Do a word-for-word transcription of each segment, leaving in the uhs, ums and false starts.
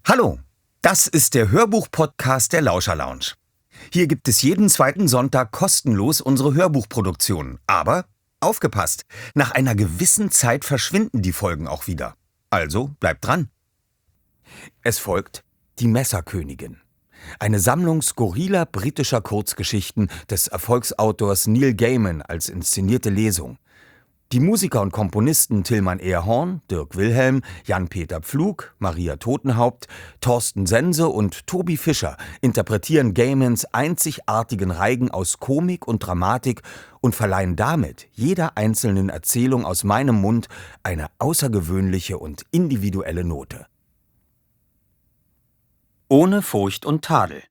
Hallo, das ist der Hörbuch-Podcast der Lauscher Lounge. Hier gibt es jeden zweiten Sonntag kostenlos unsere Hörbuchproduktionen. Aber aufgepasst, nach einer gewissen Zeit verschwinden die Folgen auch wieder. Also bleibt dran. Es folgt Die Messerkönigin. Eine Sammlung skurriler britischer Kurzgeschichten des Erfolgsautors Neil Gaiman als inszenierte Lesung. Die Musiker und Komponisten Tilman Ehrhorn, Dirk Wilhelm, Jan-Peter Pflug, Maria Totenhaupt, Thorsten Sense und Tobi Fischer interpretieren Gaimans einzigartigen Reigen aus Komik und Dramatik und verleihen damit jeder einzelnen Erzählung aus meinem Mund eine außergewöhnliche und individuelle Note. Ohne Furcht und Tadel.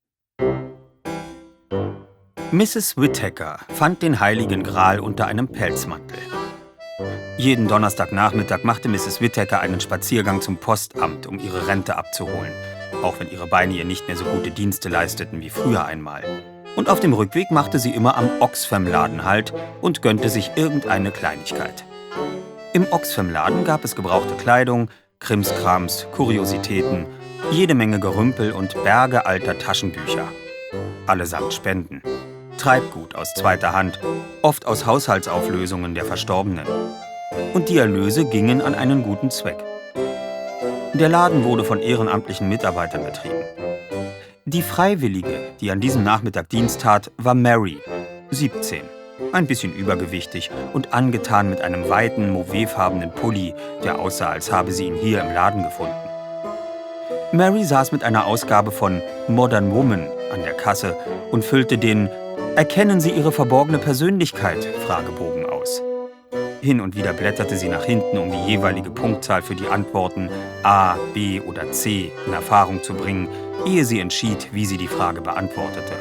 Misses Whittaker fand den Heiligen Gral unter einem Pelzmantel. Jeden Donnerstagnachmittag machte Misses Whittaker einen Spaziergang zum Postamt, um ihre Rente abzuholen, auch wenn ihre Beine ihr nicht mehr so gute Dienste leisteten wie früher einmal. Und auf dem Rückweg machte sie immer am Oxfam-Laden Halt und gönnte sich irgendeine Kleinigkeit. Im Oxfam-Laden gab es gebrauchte Kleidung, Krimskrams, Kuriositäten, jede Menge Gerümpel und Berge alter Taschenbücher. Allesamt Spenden. Treibgut aus zweiter Hand, oft aus Haushaltsauflösungen der Verstorbenen. Und die Erlöse gingen an einen guten Zweck. Der Laden wurde von ehrenamtlichen Mitarbeitern betrieben. Die Freiwillige, die an diesem Nachmittag Dienst tat, war Mary, siebzehn, ein bisschen übergewichtig und angetan mit einem weiten, mauvais-farbenen Pulli, der aussah, als habe sie ihn hier im Laden gefunden. Mary saß mit einer Ausgabe von Modern Woman an der Kasse und füllte den »Erkennen Sie Ihre verborgene Persönlichkeit?« Fragebogen aus. Hin und wieder blätterte sie nach hinten, um die jeweilige Punktzahl für die Antworten A, B oder C in Erfahrung zu bringen, ehe sie entschied, wie sie die Frage beantwortete.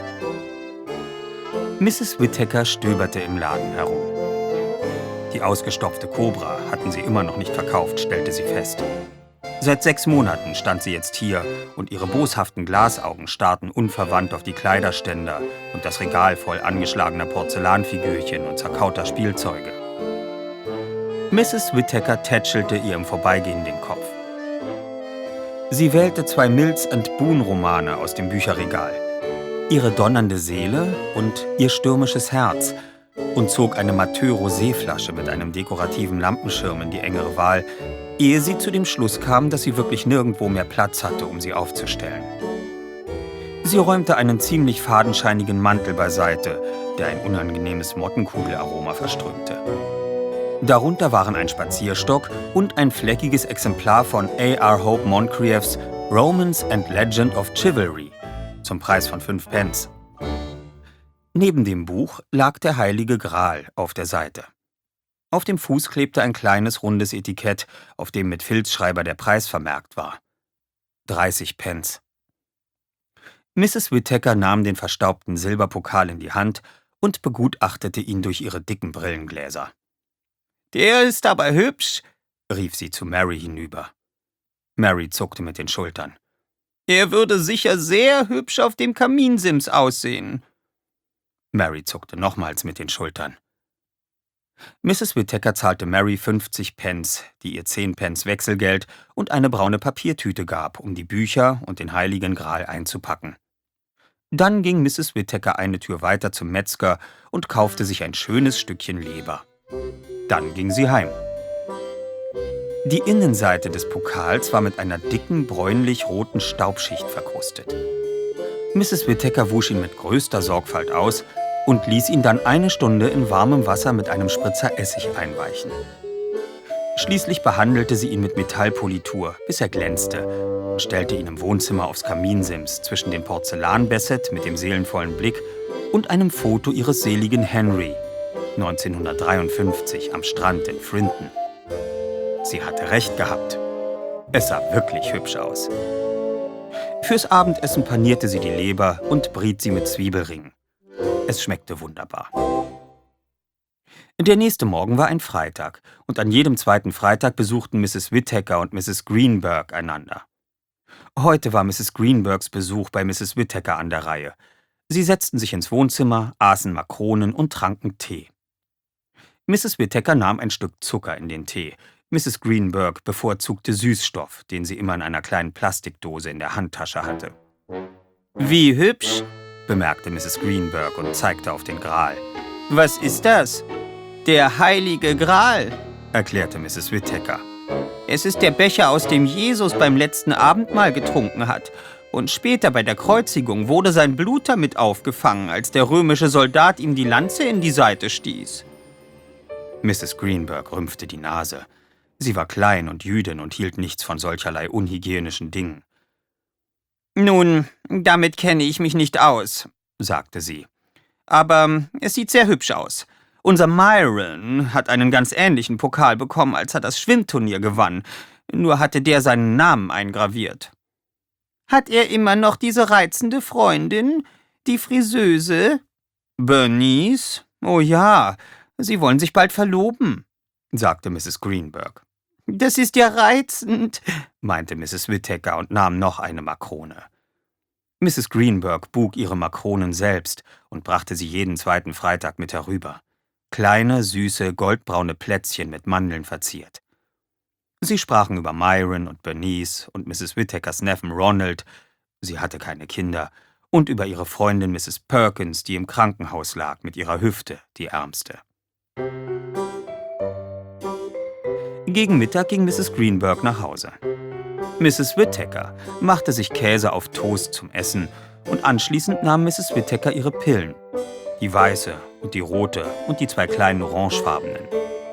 Misses Whittaker stöberte im Laden herum. Die ausgestopfte Kobra hatten sie immer noch nicht verkauft, stellte sie fest. Seit sechs Monaten stand sie jetzt hier und ihre boshaften Glasaugen starrten unverwandt auf die Kleiderständer und das Regal voll angeschlagener Porzellanfigürchen und zerkauter Spielzeuge. Misses Whittaker tätschelte ihr im Vorbeigehen den Kopf. Sie wählte zwei Mills and Boon-Romane aus dem Bücherregal, ihre donnernde Seele und ihr stürmisches Herz, und zog eine Mathieu-Rosé-Flasche mit einem dekorativen Lampenschirm in die engere Wahl, ehe sie zu dem Schluss kam, dass sie wirklich nirgendwo mehr Platz hatte, um sie aufzustellen. Sie räumte einen ziemlich fadenscheinigen Mantel beiseite, der ein unangenehmes Mottenkugelaroma verströmte. Darunter waren ein Spazierstock und ein fleckiges Exemplar von A R Hope Moncrieffs Romance and Legend of Chivalry zum Preis von fünf Pence. Neben dem Buch lag der Heilige Gral auf der Seite. Auf dem Fuß klebte ein kleines, rundes Etikett, auf dem mit Filzschreiber der Preis vermerkt war. dreißig Pence. Misses Whittaker nahm den verstaubten Silberpokal in die Hand und begutachtete ihn durch ihre dicken Brillengläser. »Der ist aber hübsch«, rief sie zu Mary hinüber. Mary zuckte mit den Schultern. »Er würde sicher sehr hübsch auf dem Kaminsims aussehen.« Mary zuckte nochmals mit den Schultern. Misses Whittaker zahlte Mary fünfzig Pence, die ihr zehn Pence Wechselgeld und eine braune Papiertüte gab, um die Bücher und den Heiligen Gral einzupacken. Dann ging Misses Whittaker eine Tür weiter zum Metzger und kaufte sich ein schönes Stückchen Leber. Dann ging sie heim. Die Innenseite des Pokals war mit einer dicken, bräunlich-roten Staubschicht verkrustet. Misses Whittaker wusch ihn mit größter Sorgfalt aus und ließ ihn dann eine Stunde in warmem Wasser mit einem Spritzer Essig einweichen. Schließlich behandelte sie ihn mit Metallpolitur, bis er glänzte, und stellte ihn im Wohnzimmer aufs Kaminsims zwischen dem Porzellanbasset mit dem seelenvollen Blick und einem Foto ihres seligen Henry, neunzehnhundertdreiundfünfzig am Strand in Frinton. Sie hatte recht gehabt. Es sah wirklich hübsch aus. Fürs Abendessen panierte sie die Leber und briet sie mit Zwiebelringen. Es schmeckte wunderbar. Der nächste Morgen war ein Freitag und an jedem zweiten Freitag besuchten Misses Whittaker und Misses Greenberg einander. Heute war Misses Greenbergs Besuch bei Misses Whittaker an der Reihe. Sie setzten sich ins Wohnzimmer, aßen Makronen und tranken Tee. Misses Whittaker nahm ein Stück Zucker in den Tee, Misses Greenberg bevorzugte Süßstoff, den sie immer in einer kleinen Plastikdose in der Handtasche hatte. »Wie hübsch«, bemerkte Misses Greenberg und zeigte auf den Gral. »Was ist das?« »Der heilige Gral«, erklärte Misses Whittaker. »Es ist der Becher, aus dem Jesus beim letzten Abendmahl getrunken hat. Und später bei der Kreuzigung wurde sein Blut damit aufgefangen, als der römische Soldat ihm die Lanze in die Seite stieß.« Misses Greenberg rümpfte die Nase. Sie war klein und Jüdin und hielt nichts von solcherlei unhygienischen Dingen. »Nun, damit kenne ich mich nicht aus«, sagte sie. »Aber es sieht sehr hübsch aus. Unser Myron hat einen ganz ähnlichen Pokal bekommen, als er das Schwimmturnier gewann. Nur hatte der seinen Namen eingraviert.« »Hat er immer noch diese reizende Freundin, die Friseuse?« »Bernice? Oh ja, sie wollen sich bald verloben«, sagte Misses Greenberg. »Das ist ja reizend«, meinte Misses Whittaker und nahm noch eine Makrone. Misses Greenberg buk ihre Makronen selbst und brachte sie jeden zweiten Freitag mit herüber. Kleine, süße, goldbraune Plätzchen mit Mandeln verziert. Sie sprachen über Myron und Bernice und Misses Whittakers Neffen Ronald, sie hatte keine Kinder, und über ihre Freundin Misses Perkins, die im Krankenhaus lag mit ihrer Hüfte, die ärmste. Gegen Mittag ging Misses Greenberg nach Hause. Misses Whittaker machte sich Käse auf Toast zum Essen und anschließend nahm Misses Whittaker ihre Pillen, die weiße und die rote und die zwei kleinen orangefarbenen.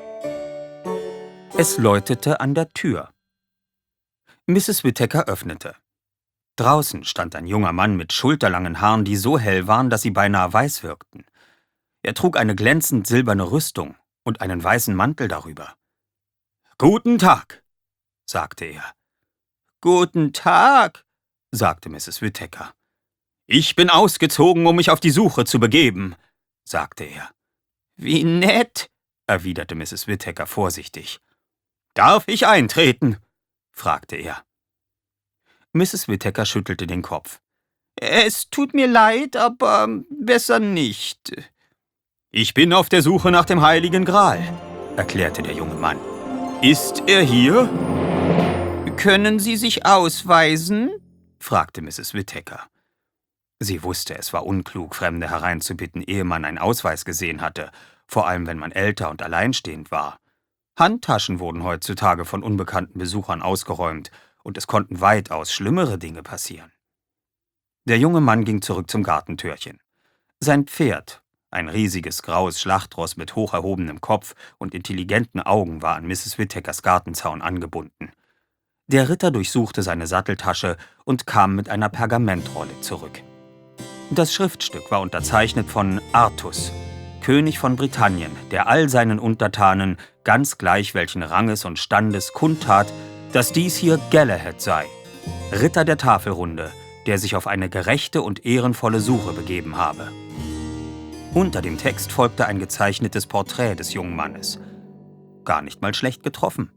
Es läutete an der Tür. Misses Whittaker öffnete. Draußen stand ein junger Mann mit schulterlangen Haaren, die so hell waren, dass sie beinahe weiß wirkten. Er trug eine glänzend silberne Rüstung und einen weißen Mantel darüber. »Guten Tag«, sagte er. »Guten Tag«, sagte Misses Whittaker. »Ich bin ausgezogen, um mich auf die Suche zu begeben«, sagte er. »Wie nett«, erwiderte Misses Whittaker vorsichtig. »Darf ich eintreten?« fragte er. Misses Whittaker schüttelte den Kopf. »Es tut mir leid, aber besser nicht.« »Ich bin auf der Suche nach dem heiligen Gral«, erklärte der junge Mann. »Ist er hier?« »Können Sie sich ausweisen?« fragte Misses Whittaker. Sie wusste, es war unklug, Fremde hereinzubitten, ehe man einen Ausweis gesehen hatte, vor allem wenn man älter und alleinstehend war. Handtaschen wurden heutzutage von unbekannten Besuchern ausgeräumt, und es konnten weitaus schlimmere Dinge passieren. Der junge Mann ging zurück zum Gartentürchen. Sein Pferd, ein riesiges graues Schlachtross mit hoch erhobenem Kopf und intelligenten Augen, war an Misses Whittakers Gartenzaun angebunden. Der Ritter durchsuchte seine Satteltasche und kam mit einer Pergamentrolle zurück. Das Schriftstück war unterzeichnet von Artus, König von Britannien, der all seinen Untertanen, ganz gleich welchen Ranges und Standes, kundtat, dass dies hier Galahad sei, Ritter der Tafelrunde, der sich auf eine gerechte und ehrenvolle Suche begeben habe. Unter dem Text folgte ein gezeichnetes Porträt des jungen Mannes. Gar nicht mal schlecht getroffen.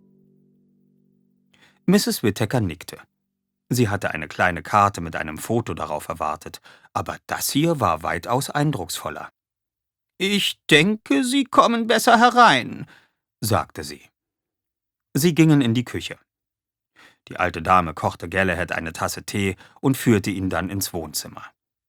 Misses Whittaker nickte. Sie hatte eine kleine Karte mit einem Foto darauf erwartet, aber das hier war weitaus eindrucksvoller. »Ich denke, Sie kommen besser herein«, sagte sie. Sie gingen in die Küche. Die alte Dame kochte Galahad eine Tasse Tee und führte ihn dann ins Wohnzimmer.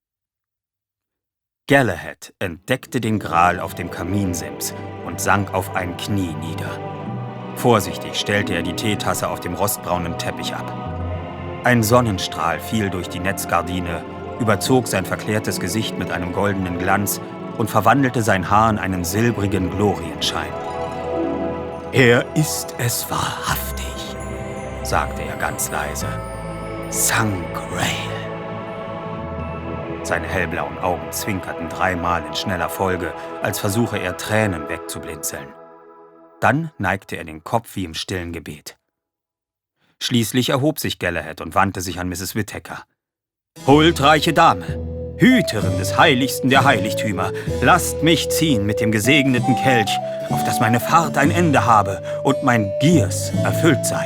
Galahad entdeckte den Gral auf dem Kaminsims und sank auf ein Knie nieder. Vorsichtig stellte er die Teetasse auf dem rostbraunen Teppich ab. Ein Sonnenstrahl fiel durch die Netzgardine, überzog sein verklärtes Gesicht mit einem goldenen Glanz und verwandelte sein Haar in einen silbrigen Glorienschein. »Er ist es wahrhaftig«, sagte er ganz leise. »Sangreal.« Seine hellblauen Augen zwinkerten dreimal in schneller Folge, als versuche er, Tränen wegzublinzeln. Dann neigte er den Kopf wie im stillen Gebet. Schließlich erhob sich Galahad und wandte sich an Misses Whittaker. »Huldreiche Dame, Hüterin des Heiligsten der Heiligtümer, lasst mich ziehen mit dem gesegneten Kelch, auf dass meine Fahrt ein Ende habe und mein Giers erfüllt sei.«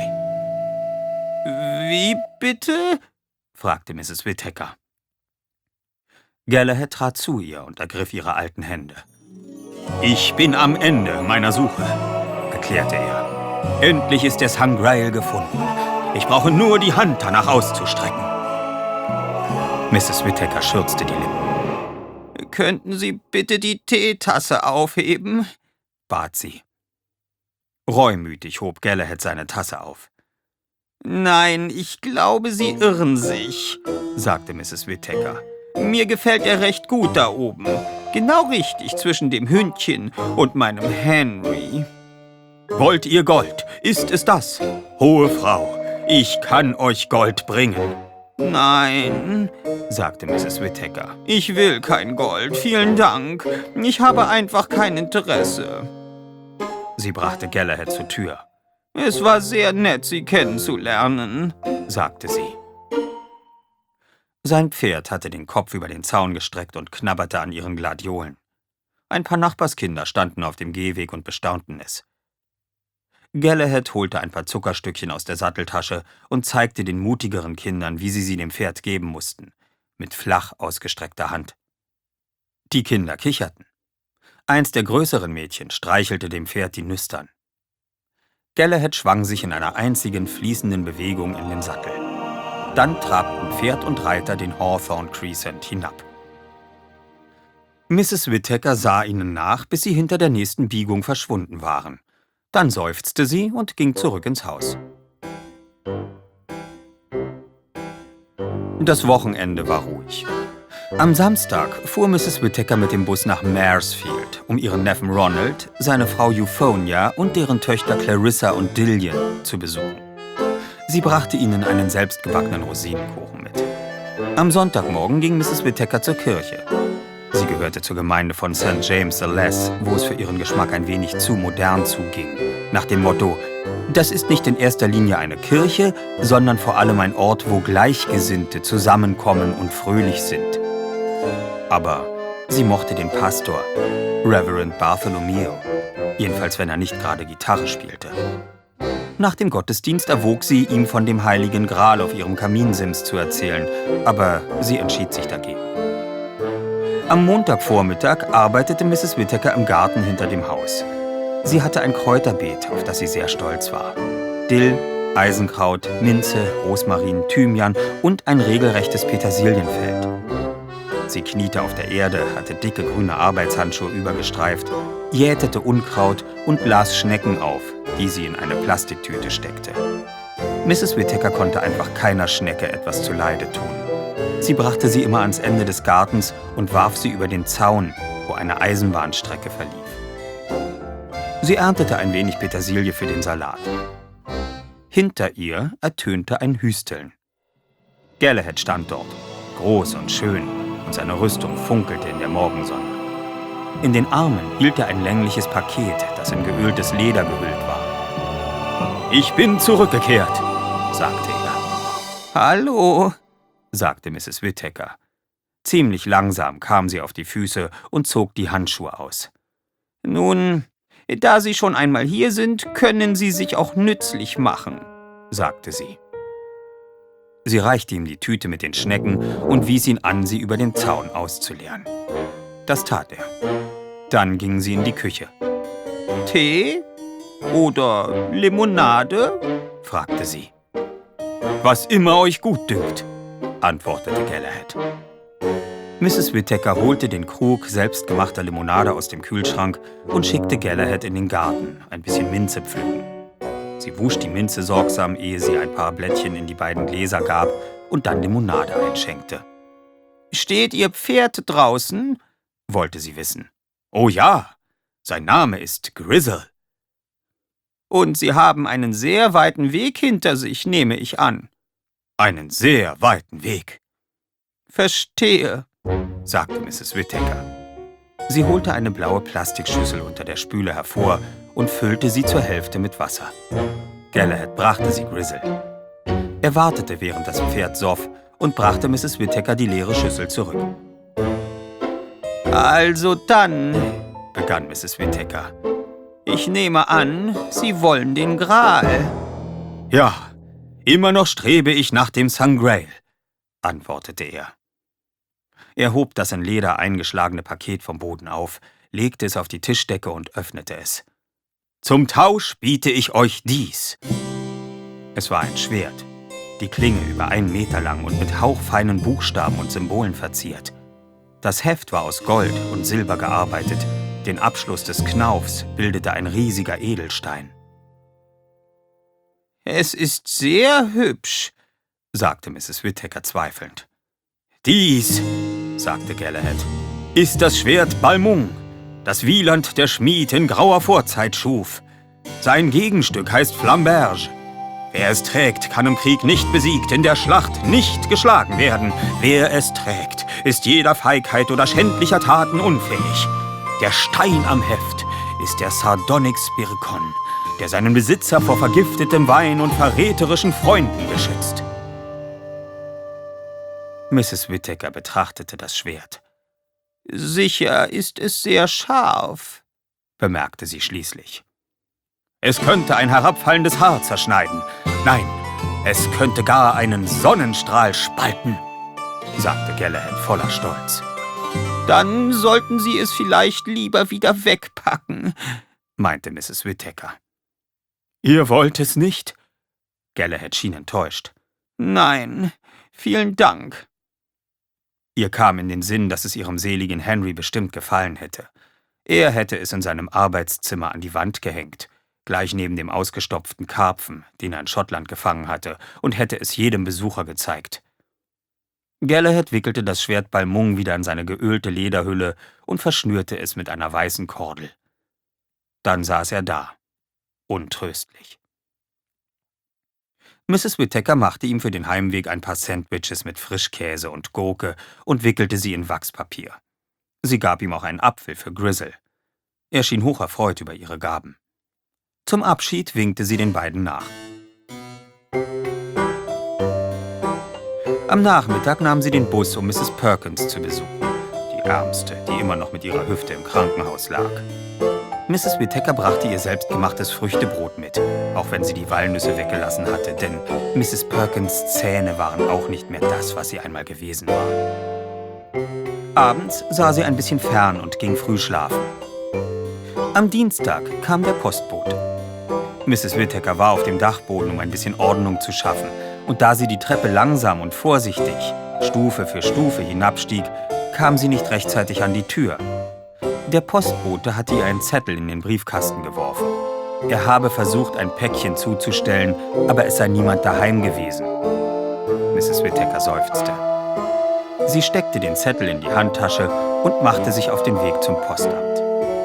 »Wie bitte?« fragte Misses Whittaker. Galahad trat zu ihr und ergriff ihre alten Hände. »Ich bin am Ende meiner Suche«, erklärte er. Endlich ist der Sangreal gefunden. Ich brauche nur die Hand danach auszustrecken. Misses Whittaker schürzte die Lippen. »Könnten Sie bitte die Teetasse aufheben?« bat sie. Reumütig hob Galahad seine Tasse auf. »Nein, ich glaube, Sie irren sich«, sagte Misses Whittaker. »Mir gefällt er recht gut da oben. Genau richtig zwischen dem Hündchen und meinem Henry.« »Wollt ihr Gold? Ist es das? Hohe Frau, ich kann euch Gold bringen.« »Nein«, sagte Misses Whittaker. »Ich will kein Gold, vielen Dank. Ich habe einfach kein Interesse.« Sie brachte Galahad zur Tür. »Es war sehr nett, Sie kennenzulernen«, sagte sie. Sein Pferd hatte den Kopf über den Zaun gestreckt und knabberte an ihren Gladiolen. Ein paar Nachbarskinder standen auf dem Gehweg und bestaunten es. Galahad holte ein paar Zuckerstückchen aus der Satteltasche und zeigte den mutigeren Kindern, wie sie sie dem Pferd geben mussten, mit flach ausgestreckter Hand. Die Kinder kicherten. Eins der größeren Mädchen streichelte dem Pferd die Nüstern. Galahad schwang sich in einer einzigen fließenden Bewegung in den Sattel. Dann trabten Pferd und Reiter den Hawthorne Crescent hinab. Misses Whittaker sah ihnen nach, bis sie hinter der nächsten Biegung verschwunden waren. Dann seufzte sie und ging zurück ins Haus. Das Wochenende war ruhig. Am Samstag fuhr Misses Whittaker mit dem Bus nach Maresfield, um ihren Neffen Ronald, seine Frau Euphonia und deren Töchter Clarissa und Dillian zu besuchen. Sie brachte ihnen einen selbstgebackenen Rosinenkuchen mit. Am Sonntagmorgen ging Misses Whittaker zur Kirche. Sie gehörte zur Gemeinde von Saint James the Less, wo es für ihren Geschmack ein wenig zu modern zuging. Nach dem Motto, das ist nicht in erster Linie eine Kirche, sondern vor allem ein Ort, wo Gleichgesinnte zusammenkommen und fröhlich sind. Aber sie mochte den Pastor, Reverend Bartholomew, jedenfalls wenn er nicht gerade Gitarre spielte. Nach dem Gottesdienst erwog sie, ihm von dem Heiligen Gral auf ihrem Kaminsims zu erzählen, aber sie entschied sich dagegen. Am Montagvormittag arbeitete Misses Whittaker im Garten hinter dem Haus. Sie hatte ein Kräuterbeet, auf das sie sehr stolz war. Dill, Eisenkraut, Minze, Rosmarin, Thymian und ein regelrechtes Petersilienfeld. Sie kniete auf der Erde, hatte dicke grüne Arbeitshandschuhe übergestreift, jätete Unkraut und las Schnecken auf, die sie in eine Plastiktüte steckte. Misses Whittaker konnte einfach keiner Schnecke etwas zuleide tun. Sie brachte sie immer ans Ende des Gartens und warf sie über den Zaun, wo eine Eisenbahnstrecke verlief. Sie erntete ein wenig Petersilie für den Salat. Hinter ihr ertönte ein Hüsteln. Galahad stand dort, groß und schön, und seine Rüstung funkelte in der Morgensonne. In den Armen hielt er ein längliches Paket, das in geöltes Leder gehüllt war. »Ich bin zurückgekehrt«, sagte er. »Hallo«, sagte Misses Whittaker. Ziemlich langsam kam sie auf die Füße und zog die Handschuhe aus. »Nun, da Sie schon einmal hier sind, können Sie sich auch nützlich machen«, sagte sie. Sie reichte ihm die Tüte mit den Schnecken und wies ihn an, sie über den Zaun auszuleeren. Das tat er. Dann ging sie in die Küche. »Tee? Oder Limonade?«, fragte sie. »Was immer euch gut dünkt«, antwortete Galahad. Misses Whittaker holte den Krug selbstgemachter Limonade aus dem Kühlschrank und schickte Galahad in den Garten, ein bisschen Minze pflücken. Sie wusch die Minze sorgsam, ehe sie ein paar Blättchen in die beiden Gläser gab und dann Limonade einschenkte. »Steht Ihr Pferd draußen?«, wollte sie wissen. »Oh ja, sein Name ist Grizzle.« »Und Sie haben einen sehr weiten Weg hinter sich, nehme ich an.« »Einen sehr weiten Weg.« »Verstehe«, sagte Misses Whittaker. Sie holte eine blaue Plastikschüssel unter der Spüle hervor und füllte sie zur Hälfte mit Wasser. Galahad brachte sie Grizzle. Er wartete, während das Pferd soff, und brachte Misses Whittaker die leere Schüssel zurück. »Also dann«, begann Misses Whittaker, »ich nehme an, Sie wollen den Gral.« »Ja, immer noch strebe ich nach dem Sangreal«, antwortete er. Er hob das in Leder eingeschlagene Paket vom Boden auf, legte es auf die Tischdecke und öffnete es. Zum Tausch biete ich euch dies. Es war ein Schwert, die Klinge über einen Meter lang und mit hauchfeinen Buchstaben und Symbolen verziert. Das Heft war aus Gold und Silber gearbeitet. Den Abschluss des Knaufs bildete ein riesiger Edelstein. »Es ist sehr hübsch«, sagte Misses Whittaker zweifelnd. »Dies«, sagte Galahad, »ist das Schwert Balmung, das Wieland der Schmied in grauer Vorzeit schuf. Sein Gegenstück heißt Flamberge. Wer es trägt, kann im Krieg nicht besiegt, in der Schlacht nicht geschlagen werden. Wer es trägt, ist jeder Feigheit oder schändlicher Taten unfähig. Der Stein am Heft ist der Sardonyx Spirkon, der seinen Besitzer vor vergiftetem Wein und verräterischen Freunden beschützt.« Misses Whittaker betrachtete das Schwert. »Sicher ist es sehr scharf«, bemerkte sie schließlich. »Es könnte ein herabfallendes Haar zerschneiden. Nein, es könnte gar einen Sonnenstrahl spalten«, sagte Galahad voller Stolz. »Dann sollten Sie es vielleicht lieber wieder wegpacken«, meinte Misses Whittaker. »Ihr wollt es nicht?« Galahad schien enttäuscht. »Nein, vielen Dank.« Ihr kam in den Sinn, dass es ihrem seligen Henry bestimmt gefallen hätte. Er hätte es in seinem Arbeitszimmer an die Wand gehängt, gleich neben dem ausgestopften Karpfen, den er in Schottland gefangen hatte, und hätte es jedem Besucher gezeigt. Galahad wickelte das Schwert Balmung wieder in seine geölte Lederhülle und verschnürte es mit einer weißen Kordel. Dann saß er da, untröstlich. Misses Whittaker machte ihm für den Heimweg ein paar Sandwiches mit Frischkäse und Gurke und wickelte sie in Wachspapier. Sie gab ihm auch einen Apfel für Grizzle. Er schien hocherfreut über ihre Gaben. Zum Abschied winkte sie den beiden nach. Am Nachmittag nahm sie den Bus, um Misses Perkins zu besuchen, die Ärmste, die immer noch mit ihrer Hüfte im Krankenhaus lag. Misses Whittaker brachte ihr selbstgemachtes Früchtebrot mit, auch wenn sie die Walnüsse weggelassen hatte, denn Misses Perkins' Zähne waren auch nicht mehr das, was sie einmal gewesen war. Abends sah sie ein bisschen fern und ging früh schlafen. Am Dienstag kam der Postbote. Misses Whittaker war auf dem Dachboden, um ein bisschen Ordnung zu schaffen, und da sie die Treppe langsam und vorsichtig, Stufe für Stufe hinabstieg, kam sie nicht rechtzeitig an die Tür. Der Postbote hatte ihr einen Zettel in den Briefkasten geworfen. Er habe versucht, ein Päckchen zuzustellen, aber es sei niemand daheim gewesen. Misses Whittaker seufzte. Sie steckte den Zettel in die Handtasche und machte sich auf den Weg zum Postamt.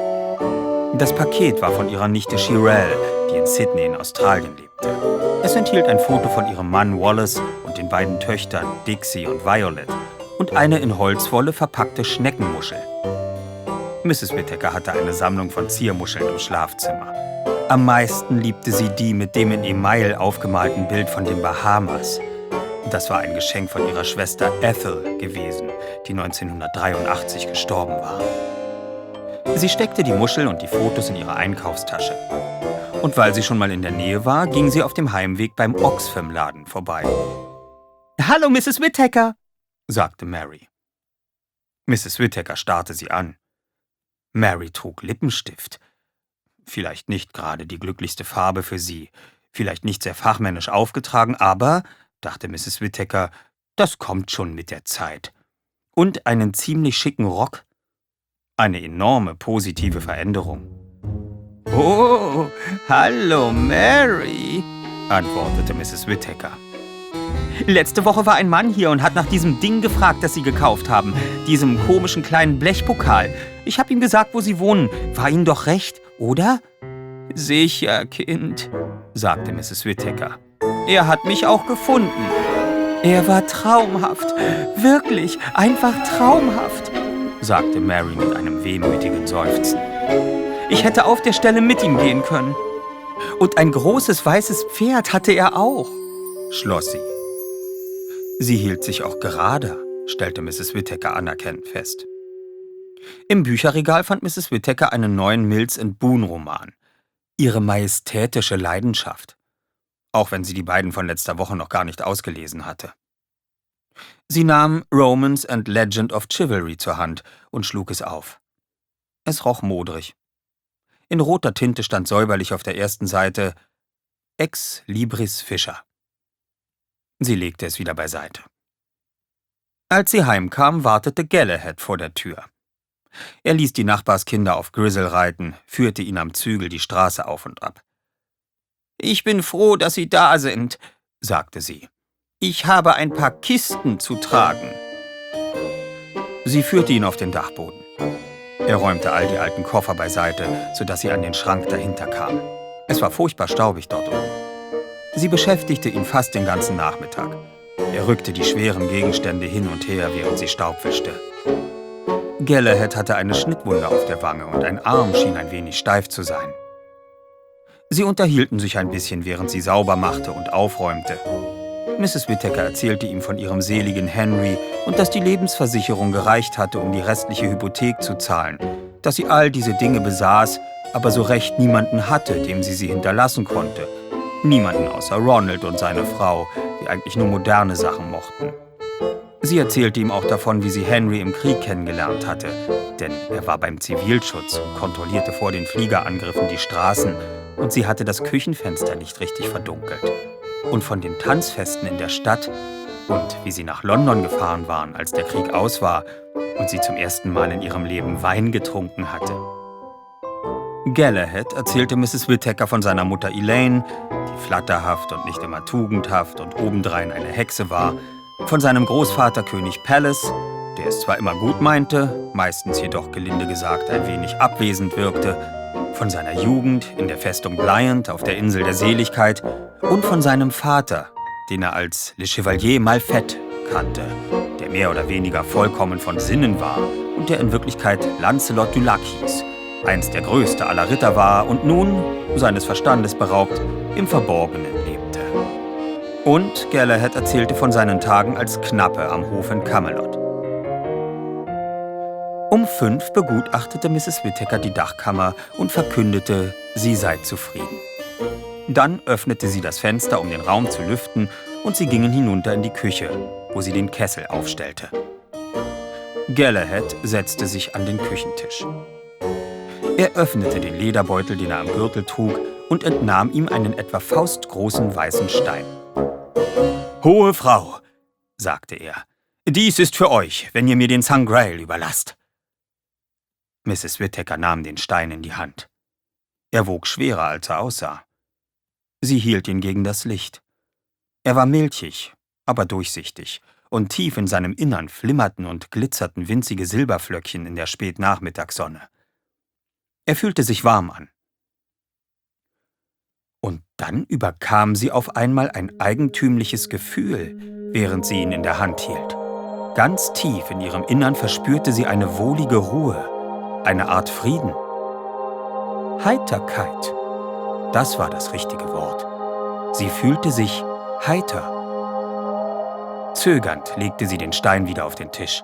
Das Paket war von ihrer Nichte Shirelle, die in Sydney in Australien lebte. Es enthielt ein Foto von ihrem Mann Wallace und den beiden Töchtern Dixie und Violet und eine in Holzwolle verpackte Schneckenmuschel. Misses Whittaker hatte eine Sammlung von Ziermuscheln im Schlafzimmer. Am meisten liebte sie die mit dem in Email aufgemalten Bild von den Bahamas. Das war ein Geschenk von ihrer Schwester Ethel gewesen, die neunzehnhundertdreiundachtzig gestorben war. Sie steckte die Muschel und die Fotos in ihre Einkaufstasche. Und weil sie schon mal in der Nähe war, ging sie auf dem Heimweg beim Oxfam-Laden vorbei. »Hallo, Misses Whittaker«, sagte Mary. Misses Whittaker starrte sie an. Mary trug Lippenstift. Vielleicht nicht gerade die glücklichste Farbe für sie, vielleicht nicht sehr fachmännisch aufgetragen, aber, dachte Misses Whittaker, das kommt schon mit der Zeit. Und einen ziemlich schicken Rock. Eine enorme positive Veränderung. »Oh, hallo Mary«, antwortete Misses Whittaker. »Letzte Woche war ein Mann hier und hat nach diesem Ding gefragt, das Sie gekauft haben, diesem komischen kleinen Blechpokal. Ich habe ihm gesagt, wo Sie wohnen. War Ihnen doch recht, oder?« »Sicher, Kind«, sagte Misses Whittaker. »Er hat mich auch gefunden. Er war traumhaft, wirklich, einfach traumhaft«, sagte Mary mit einem wehmütigen Seufzen. »Ich hätte auf der Stelle mit ihm gehen können. Und ein großes weißes Pferd hatte er auch«, schloss sie. Sie hielt sich auch gerade, stellte Misses Whittaker anerkennend fest. Im Bücherregal fand Misses Whittaker einen neuen Mills and Boon-Roman. Ihre majestätische Leidenschaft. Auch wenn sie die beiden von letzter Woche noch gar nicht ausgelesen hatte. Sie nahm Romance and Legend of Chivalry zur Hand und schlug es auf. Es roch modrig. In roter Tinte stand säuberlich auf der ersten Seite Ex Libris Fischer. Sie legte es wieder beiseite. Als sie heimkam, wartete Galahad vor der Tür. Er ließ die Nachbarskinder auf Grizzle reiten, führte ihn am Zügel die Straße auf und ab. »Ich bin froh, dass Sie da sind«, sagte sie. »Ich habe ein paar Kisten zu tragen.« Sie führte ihn auf den Dachboden. Er räumte all die alten Koffer beiseite, sodass sie an den Schrank dahinter kam. Es war furchtbar staubig dort oben. Sie beschäftigte ihn fast den ganzen Nachmittag. Er rückte die schweren Gegenstände hin und her, während sie Staub wischte. Galahad hatte eine Schnittwunde auf der Wange und ein Arm schien ein wenig steif zu sein. Sie unterhielten sich ein bisschen, während sie sauber machte und aufräumte. Misses Whittaker erzählte ihm von ihrem seligen Henry und dass die Lebensversicherung gereicht hatte, um die restliche Hypothek zu zahlen, dass sie all diese Dinge besaß, aber so recht niemanden hatte, dem sie sie hinterlassen konnte. Niemanden außer Ronald und seine Frau, die eigentlich nur moderne Sachen mochten. Sie erzählte ihm auch davon, wie sie Henry im Krieg kennengelernt hatte, denn er war beim Zivilschutz und kontrollierte vor den Fliegerangriffen die Straßen und sie hatte das Küchenfenster nicht richtig verdunkelt. Und von den Tanzfesten in der Stadt und wie sie nach London gefahren waren, als der Krieg aus war und sie zum ersten Mal in ihrem Leben Wein getrunken hatte. Galahad erzählte Misses Whittaker von seiner Mutter Elaine, die flatterhaft und nicht immer tugendhaft und obendrein eine Hexe war, von seinem Großvater König Palace, der es zwar immer gut meinte, meistens jedoch gelinde gesagt ein wenig abwesend wirkte, von seiner Jugend in der Festung Blyant auf der Insel der Seligkeit und von seinem Vater, den er als Le Chevalier Malfait kannte, der mehr oder weniger vollkommen von Sinnen war und der in Wirklichkeit Lancelot du Lac hieß, einst der größte aller Ritter war und nun, seines Verstandes beraubt, im Verborgenen lebte. Und Galahad erzählte von seinen Tagen als Knappe am Hof in Camelot. Um fünf begutachtete Misses Whittaker die Dachkammer und verkündete, sie sei zufrieden. Dann öffnete sie das Fenster, um den Raum zu lüften, und sie gingen hinunter in die Küche, wo sie den Kessel aufstellte. Galahad setzte sich an den Küchentisch. Er öffnete den Lederbeutel, den er am Gürtel trug, und entnahm ihm einen etwa faustgroßen weißen Stein. »Hohe Frau«, sagte er, »dies ist für euch, wenn ihr mir den Sangreal überlasst.« Misses Whittaker nahm den Stein in die Hand. Er wog schwerer, als er aussah. Sie hielt ihn gegen das Licht. Er war milchig, aber durchsichtig, und tief in seinem Innern flimmerten und glitzerten winzige Silberflöckchen in der Spätnachmittagssonne. Er fühlte sich warm an. Und dann überkam sie auf einmal ein eigentümliches Gefühl, während sie ihn in der Hand hielt. Ganz tief in ihrem Innern verspürte sie eine wohlige Ruhe, eine Art Frieden. Heiterkeit, das war das richtige Wort. Sie fühlte sich heiter. Zögernd legte sie den Stein wieder auf den Tisch.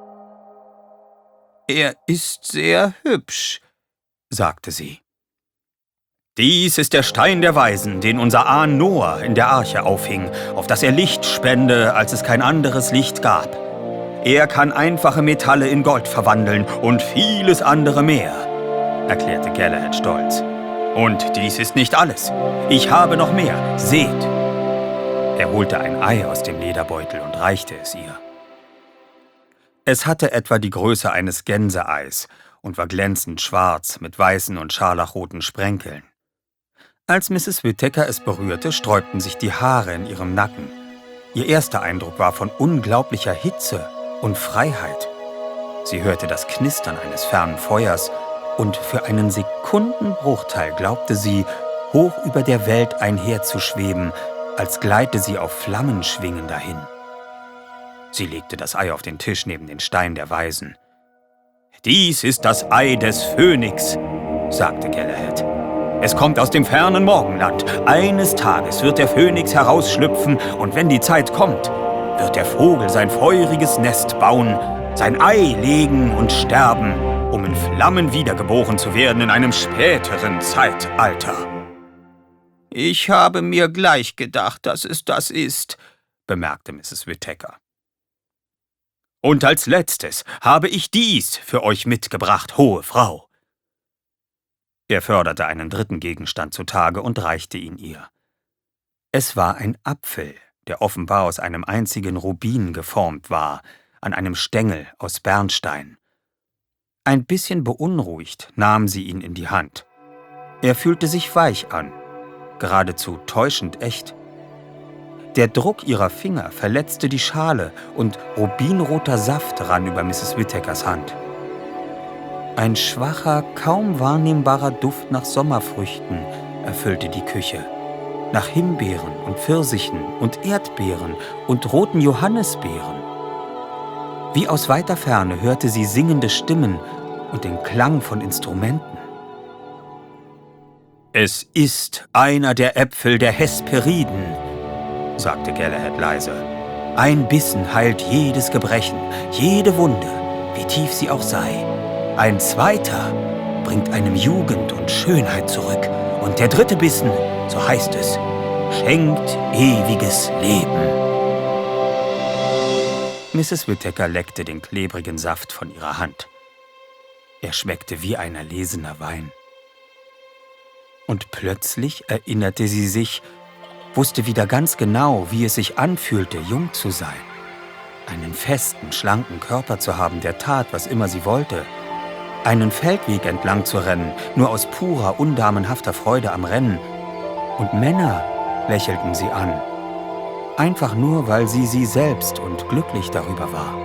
»Er ist sehr hübsch«, sagte sie. »Dies ist der Stein der Weisen, den unser Ahn Noah in der Arche aufhing, auf dass er Licht spende, als es kein anderes Licht gab. Er kann einfache Metalle in Gold verwandeln und vieles andere mehr«, erklärte Galahad stolz. »Und dies ist nicht alles. Ich habe noch mehr. Seht!« Er holte ein Ei aus dem Lederbeutel und reichte es ihr. Es hatte etwa die Größe eines Gänseeis und war glänzend schwarz mit weißen und scharlachroten Sprenkeln. Als Misses Whittaker es berührte, sträubten sich die Haare in ihrem Nacken. Ihr erster Eindruck war von unglaublicher Hitze und Freiheit. Sie hörte das Knistern eines fernen Feuers und für einen Sekundenbruchteil glaubte sie, hoch über der Welt einherzuschweben, als gleite sie auf Flammenschwingen dahin. Sie legte das Ei auf den Tisch neben den Stein der Weisen. »Dies ist das Ei des Phönix«, sagte Galahad. »Es kommt aus dem fernen Morgenland. Eines Tages wird der Phönix herausschlüpfen und wenn die Zeit kommt, wird der Vogel sein feuriges Nest bauen, sein Ei legen und sterben, um in Flammen wiedergeboren zu werden in einem späteren Zeitalter.« »Ich habe mir gleich gedacht, dass es das ist«, bemerkte Misses Whittaker. »Und als letztes habe ich dies für euch mitgebracht, hohe Frau.« Er förderte einen dritten Gegenstand zutage und reichte ihn ihr. Es war ein Apfel, der offenbar aus einem einzigen Rubin geformt war, an einem Stängel aus Bernstein. Ein bisschen beunruhigt nahm sie ihn in die Hand. Er fühlte sich weich an, geradezu täuschend echt. Der Druck ihrer Finger verletzte die Schale und rubinroter Saft rann über Misses Whittakers Hand. Ein schwacher, kaum wahrnehmbarer Duft nach Sommerfrüchten erfüllte die Küche. Nach Himbeeren und Pfirsichen und Erdbeeren und roten Johannisbeeren. Wie aus weiter Ferne hörte sie singende Stimmen und den Klang von Instrumenten. »Es ist einer der Äpfel der Hesperiden«, sagte Galahad leise. »Ein Bissen heilt jedes Gebrechen, jede Wunde, wie tief sie auch sei. Ein zweiter bringt einem Jugend und Schönheit zurück. Und der dritte Bissen, so heißt es, schenkt ewiges Leben.« Misses Whittaker leckte den klebrigen Saft von ihrer Hand. Er schmeckte wie ein erlesener Wein. Und plötzlich erinnerte sie sich, wusste wieder ganz genau, wie es sich anfühlte, jung zu sein. Einen festen, schlanken Körper zu haben, der tat, was immer sie wollte. Einen Feldweg entlang zu rennen, nur aus purer, undamenhafter Freude am Rennen. Und Männer lächelten sie an. Einfach nur, weil sie sie selbst und glücklich darüber war.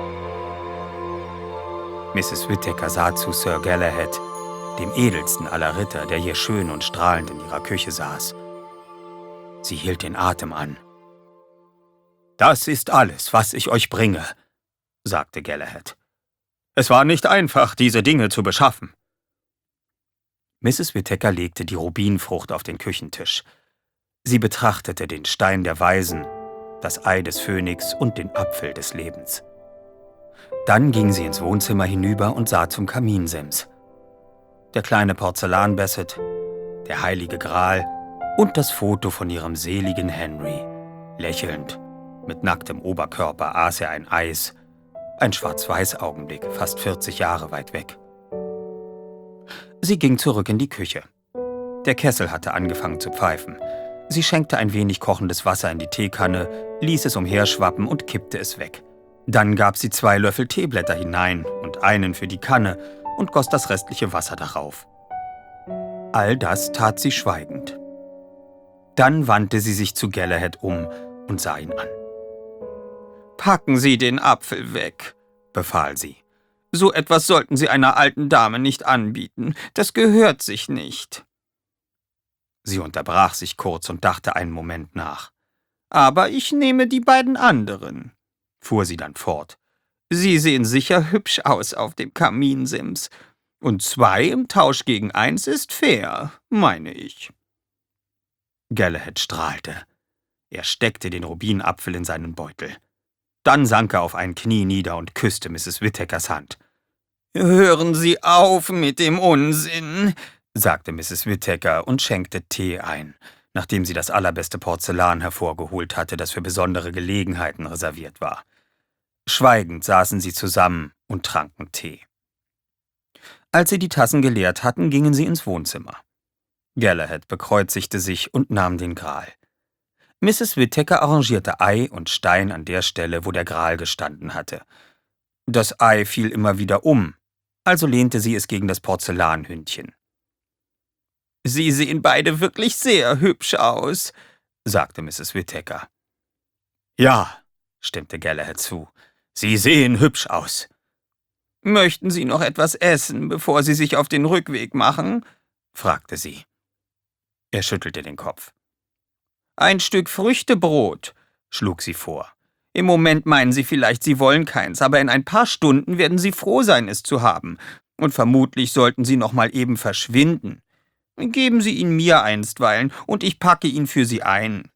Misses Whittaker sah zu Sir Galahad, dem edelsten aller Ritter, der hier schön und strahlend in ihrer Küche saß. Sie hielt den Atem an. »Das ist alles, was ich euch bringe«, sagte Galahad. »Es war nicht einfach, diese Dinge zu beschaffen.« Misses Whittaker legte die Rubinfrucht auf den Küchentisch. Sie betrachtete den Stein der Weisen, das Ei des Phönix und den Apfel des Lebens. Dann ging sie ins Wohnzimmer hinüber und sah zum Kaminsims. Der kleine Porzellanbasset, der heilige Gral und das Foto von ihrem seligen Henry. Lächelnd, mit nacktem Oberkörper aß er ein Eis, ein Schwarz-Weiß-Augenblick, fast vierzig Jahre weit weg. Sie ging zurück in die Küche. Der Kessel hatte angefangen zu pfeifen. Sie schenkte ein wenig kochendes Wasser in die Teekanne, ließ es umherschwappen und kippte es weg. Dann gab sie zwei Löffel Teeblätter hinein und einen für die Kanne und goss das restliche Wasser darauf. All das tat sie schweigend. Dann wandte sie sich zu Galahad um und sah ihn an. »Packen Sie den Apfel weg«, befahl sie. »So etwas sollten Sie einer alten Dame nicht anbieten. Das gehört sich nicht.« Sie unterbrach sich kurz und dachte einen Moment nach. »Aber ich nehme die beiden anderen«, fuhr sie dann fort. »Sie sehen sicher hübsch aus auf dem Kaminsims. Und zwei im Tausch gegen eins ist fair, meine ich.« Galahad strahlte. Er steckte den Rubinapfel in seinen Beutel. Dann sank er auf ein Knie nieder und küsste Misses Whittakers Hand. »Hören Sie auf mit dem Unsinn«, sagte Misses Whittaker und schenkte Tee ein, nachdem sie das allerbeste Porzellan hervorgeholt hatte, das für besondere Gelegenheiten reserviert war. Schweigend saßen sie zusammen und tranken Tee. Als sie die Tassen geleert hatten, gingen sie ins Wohnzimmer. Galahad bekreuzigte sich und nahm den Gral. Misses Whittaker arrangierte Ei und Stein an der Stelle, wo der Gral gestanden hatte. Das Ei fiel immer wieder um, also lehnte sie es gegen das Porzellanhündchen. »Sie sehen beide wirklich sehr hübsch aus«, sagte Misses Whittaker. »Ja«, stimmte Galahad zu, »Sie sehen hübsch aus.« »Möchten Sie noch etwas essen, bevor Sie sich auf den Rückweg machen?« fragte sie. Er schüttelte den Kopf. »Ein Stück Früchtebrot«, schlug sie vor. »Im Moment meinen Sie vielleicht, Sie wollen keins, aber in ein paar Stunden werden Sie froh sein, es zu haben. Und vermutlich sollten Sie noch mal eben verschwinden. Geben Sie ihn mir einstweilen, und ich packe ihn für Sie ein.«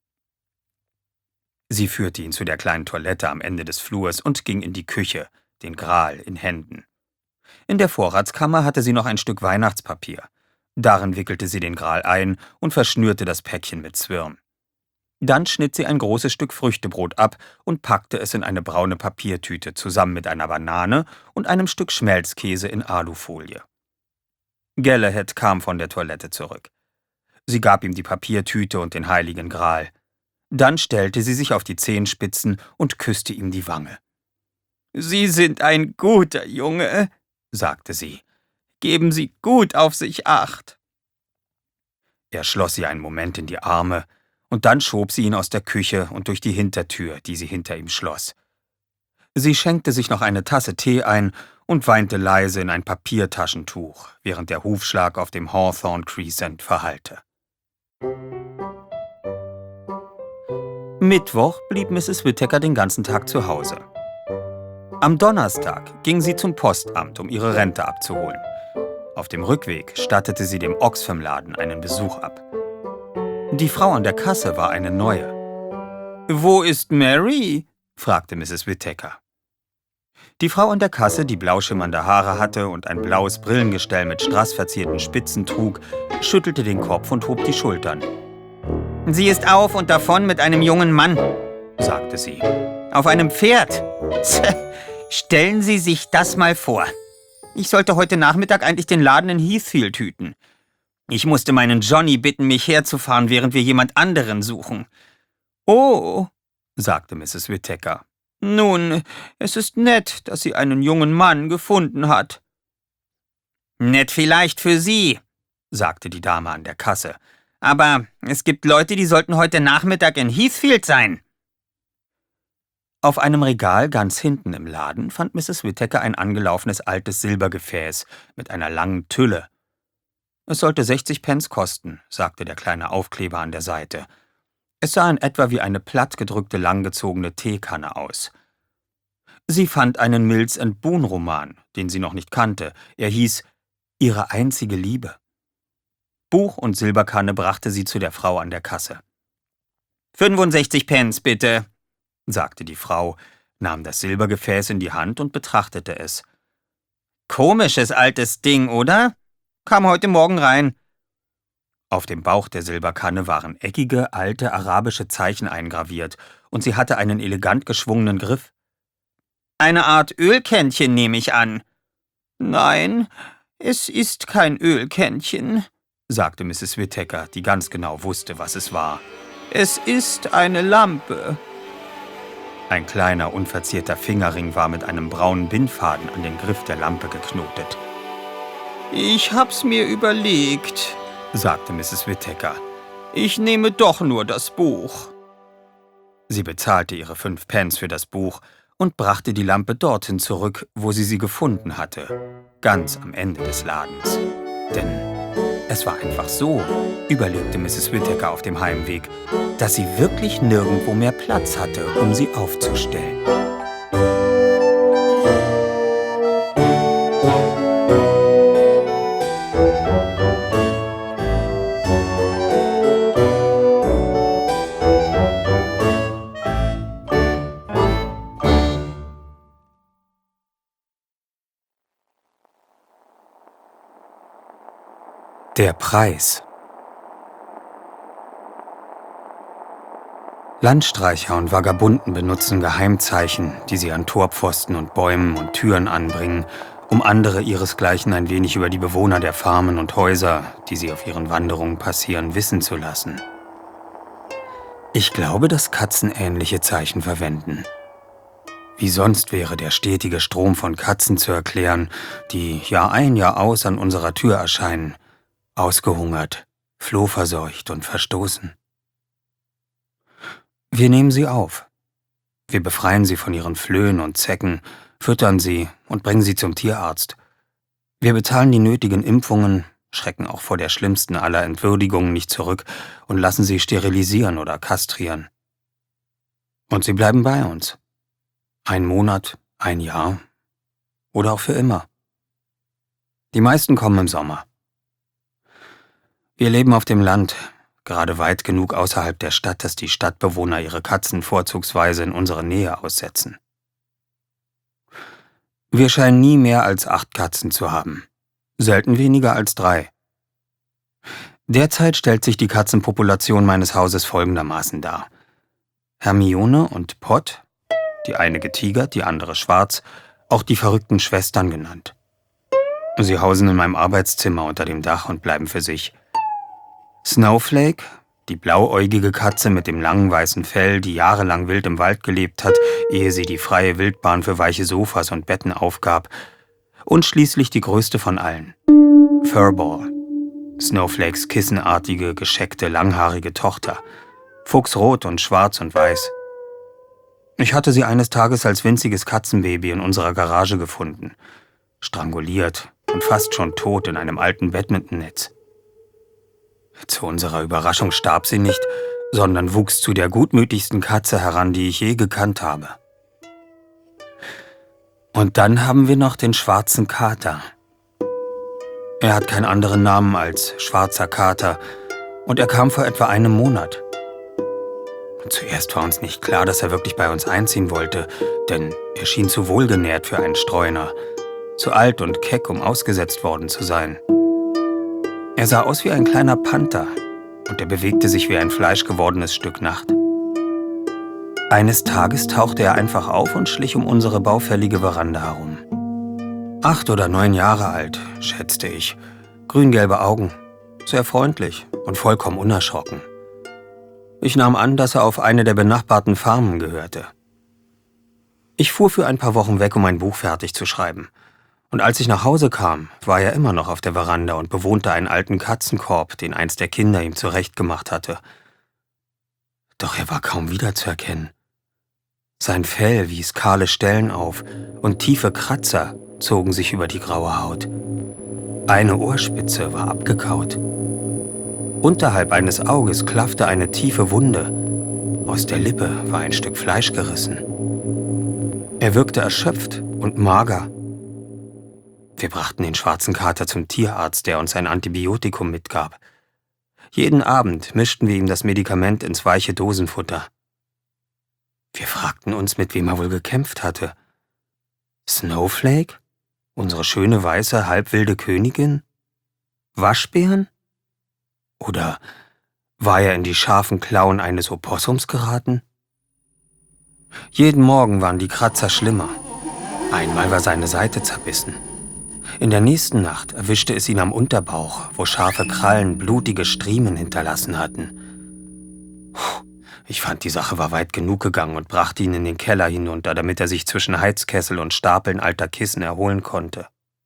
Sie führte ihn zu der kleinen Toilette am Ende des Flurs und ging in die Küche, den Gral in Händen. In der Vorratskammer hatte sie noch ein Stück Weihnachtspapier. Darin wickelte sie den Gral ein und verschnürte das Päckchen mit Zwirn. Dann schnitt sie ein großes Stück Früchtebrot ab und packte es in eine braune Papiertüte zusammen mit einer Banane und einem Stück Schmelzkäse in Alufolie. Galahad kam von der Toilette zurück. Sie gab ihm die Papiertüte und den heiligen Gral. Dann stellte sie sich auf die Zehenspitzen und küsste ihm die Wange. »Sie sind ein guter Junge«, sagte sie. »Geben Sie gut auf sich acht.« Er schloss sie einen Moment in die Arme, und dann schob sie ihn aus der Küche und durch die Hintertür, die sie hinter ihm schloss. Sie schenkte sich noch eine Tasse Tee ein und weinte leise in ein Papiertaschentuch, während der Hufschlag auf dem Hawthorne Crescent verhallte. Mittwoch blieb Misses Whittaker den ganzen Tag zu Hause. Am Donnerstag ging sie zum Postamt, um ihre Rente abzuholen. Auf dem Rückweg stattete sie dem Oxfam-Laden einen Besuch ab. Die Frau an der Kasse war eine neue. »Wo ist Mary?« fragte Misses Whittaker. Die Frau an der Kasse, die blau schimmernde Haare hatte und ein blaues Brillengestell mit strassverzierten Spitzen trug, schüttelte den Kopf und hob die Schultern. »Sie ist auf und davon mit einem jungen Mann«, sagte sie. »Auf einem Pferd. Stellen Sie sich das mal vor. Ich sollte heute Nachmittag eigentlich den Laden in Heathfield hüten. Ich musste meinen Johnny bitten, mich herzufahren, während wir jemand anderen suchen.« »Oh«, sagte Misses Whittaker. »Nun, es ist nett, dass sie einen jungen Mann gefunden hat.« »Nett vielleicht für Sie«, sagte die Dame an der Kasse. »Aber es gibt Leute, die sollten heute Nachmittag in Heathfield sein.« Auf einem Regal ganz hinten im Laden fand Misses Whittaker ein angelaufenes altes Silbergefäß mit einer langen Tülle. »Es sollte sechzig Pence kosten«, sagte der kleine Aufkleber an der Seite. Es sah in etwa wie eine plattgedrückte, langgezogene Teekanne aus. Sie fand einen Mills and Boon-Roman, den sie noch nicht kannte. Er hieß »Ihre einzige Liebe«. Buch und Silberkanne brachte sie zu der Frau an der Kasse. »fünfundsechzig Pence, bitte«, sagte die Frau, nahm das Silbergefäß in die Hand und betrachtete es. »Komisches altes Ding, oder? Kam heute Morgen rein.« Auf dem Bauch der Silberkanne waren eckige, alte arabische Zeichen eingraviert und sie hatte einen elegant geschwungenen Griff. »Eine Art Ölkännchen, nehme ich an.« »Nein, es ist kein Ölkännchen«, sagte Misses Whittaker, die ganz genau wusste, was es war. »Es ist eine Lampe.« Ein kleiner, unverzierter Fingerring war mit einem braunen Bindfaden an den Griff der Lampe geknotet. »Ich hab's mir überlegt«, sagte Misses Whittaker. »Ich nehme doch nur das Buch.« Sie bezahlte ihre fünf Pence für das Buch und brachte die Lampe dorthin zurück, wo sie sie gefunden hatte, ganz am Ende des Ladens. Denn es war einfach so, überlegte Misses Whittaker auf dem Heimweg, dass sie wirklich nirgendwo mehr Platz hatte, um sie aufzustellen. Der Preis. Landstreicher und Vagabunden benutzen Geheimzeichen, die sie an Torpfosten und Bäumen und Türen anbringen, um andere ihresgleichen ein wenig über die Bewohner der Farmen und Häuser, die sie auf ihren Wanderungen passieren, wissen zu lassen. Ich glaube, dass Katzen ähnliche Zeichen verwenden. Wie sonst wäre der stetige Strom von Katzen zu erklären, die Jahr ein, Jahr aus an unserer Tür erscheinen, ausgehungert, flohverseucht und verstoßen. Wir nehmen sie auf. Wir befreien sie von ihren Flöhen und Zecken, füttern sie und bringen sie zum Tierarzt. Wir bezahlen die nötigen Impfungen, schrecken auch vor der schlimmsten aller Entwürdigungen nicht zurück und lassen sie sterilisieren oder kastrieren. Und sie bleiben bei uns. Ein Monat, ein Jahr oder auch für immer. Die meisten kommen im Sommer. Wir leben auf dem Land, gerade weit genug außerhalb der Stadt, dass die Stadtbewohner ihre Katzen vorzugsweise in unsere Nähe aussetzen. Wir scheinen nie mehr als acht Katzen zu haben, selten weniger als drei. Derzeit stellt sich die Katzenpopulation meines Hauses folgendermaßen dar. Hermione und Pot, die eine getigert, die andere schwarz, auch die verrückten Schwestern genannt. Sie hausen in meinem Arbeitszimmer unter dem Dach und bleiben für sich. Snowflake, die blauäugige Katze mit dem langen weißen Fell, die jahrelang wild im Wald gelebt hat, ehe sie die freie Wildbahn für weiche Sofas und Betten aufgab. Und schließlich die größte von allen, Furball, Snowflakes kissenartige, gescheckte, langhaarige Tochter, fuchsrot und schwarz und weiß. Ich hatte sie eines Tages als winziges Katzenbaby in unserer Garage gefunden, stranguliert und fast schon tot in einem alten Badmintonnetz. Zu unserer Überraschung starb sie nicht, sondern wuchs zu der gutmütigsten Katze heran, die ich je gekannt habe. Und dann haben wir noch den schwarzen Kater. Er hat keinen anderen Namen als Schwarzer Kater und er kam vor etwa einem Monat. Zuerst war uns nicht klar, dass er wirklich bei uns einziehen wollte, denn er schien zu wohlgenährt für einen Streuner, zu alt und keck, um ausgesetzt worden zu sein. Er sah aus wie ein kleiner Panther und er bewegte sich wie ein fleischgewordenes Stück Nacht. Eines Tages tauchte er einfach auf und schlich um unsere baufällige Veranda herum. Acht oder neun Jahre alt, schätzte ich, grüngelbe Augen, sehr freundlich und vollkommen unerschrocken. Ich nahm an, dass er auf eine der benachbarten Farmen gehörte. Ich fuhr für ein paar Wochen weg, um ein Buch fertig zu schreiben. Und als ich nach Hause kam, war er immer noch auf der Veranda und bewohnte einen alten Katzenkorb, den eins der Kinder ihm zurechtgemacht hatte. Doch er war kaum wiederzuerkennen. Sein Fell wies kahle Stellen auf und tiefe Kratzer zogen sich über die graue Haut. Eine Ohrspitze war abgekaut. Unterhalb eines Auges klaffte eine tiefe Wunde. Aus der Lippe war ein Stück Fleisch gerissen. Er wirkte erschöpft und mager. Wir brachten den schwarzen Kater zum Tierarzt, der uns ein Antibiotikum mitgab. Jeden Abend mischten wir ihm das Medikament ins weiche Dosenfutter. Wir fragten uns, mit wem er wohl gekämpft hatte. Snowflake? Unsere schöne, weiße, halbwilde Königin? Waschbären? Oder war er in die scharfen Klauen eines Opossums geraten? Jeden Morgen waren die Kratzer schlimmer. Einmal war seine Seite zerbissen. In der nächsten Nacht erwischte es ihn am Unterbauch, wo scharfe Krallen blutige Striemen hinterlassen hatten. Ich fand, die Sache war weit genug gegangen und brachte ihn in den Keller hinunter, damit er sich zwischen Heizkessel und Stapeln alter Kissen erholen konnte.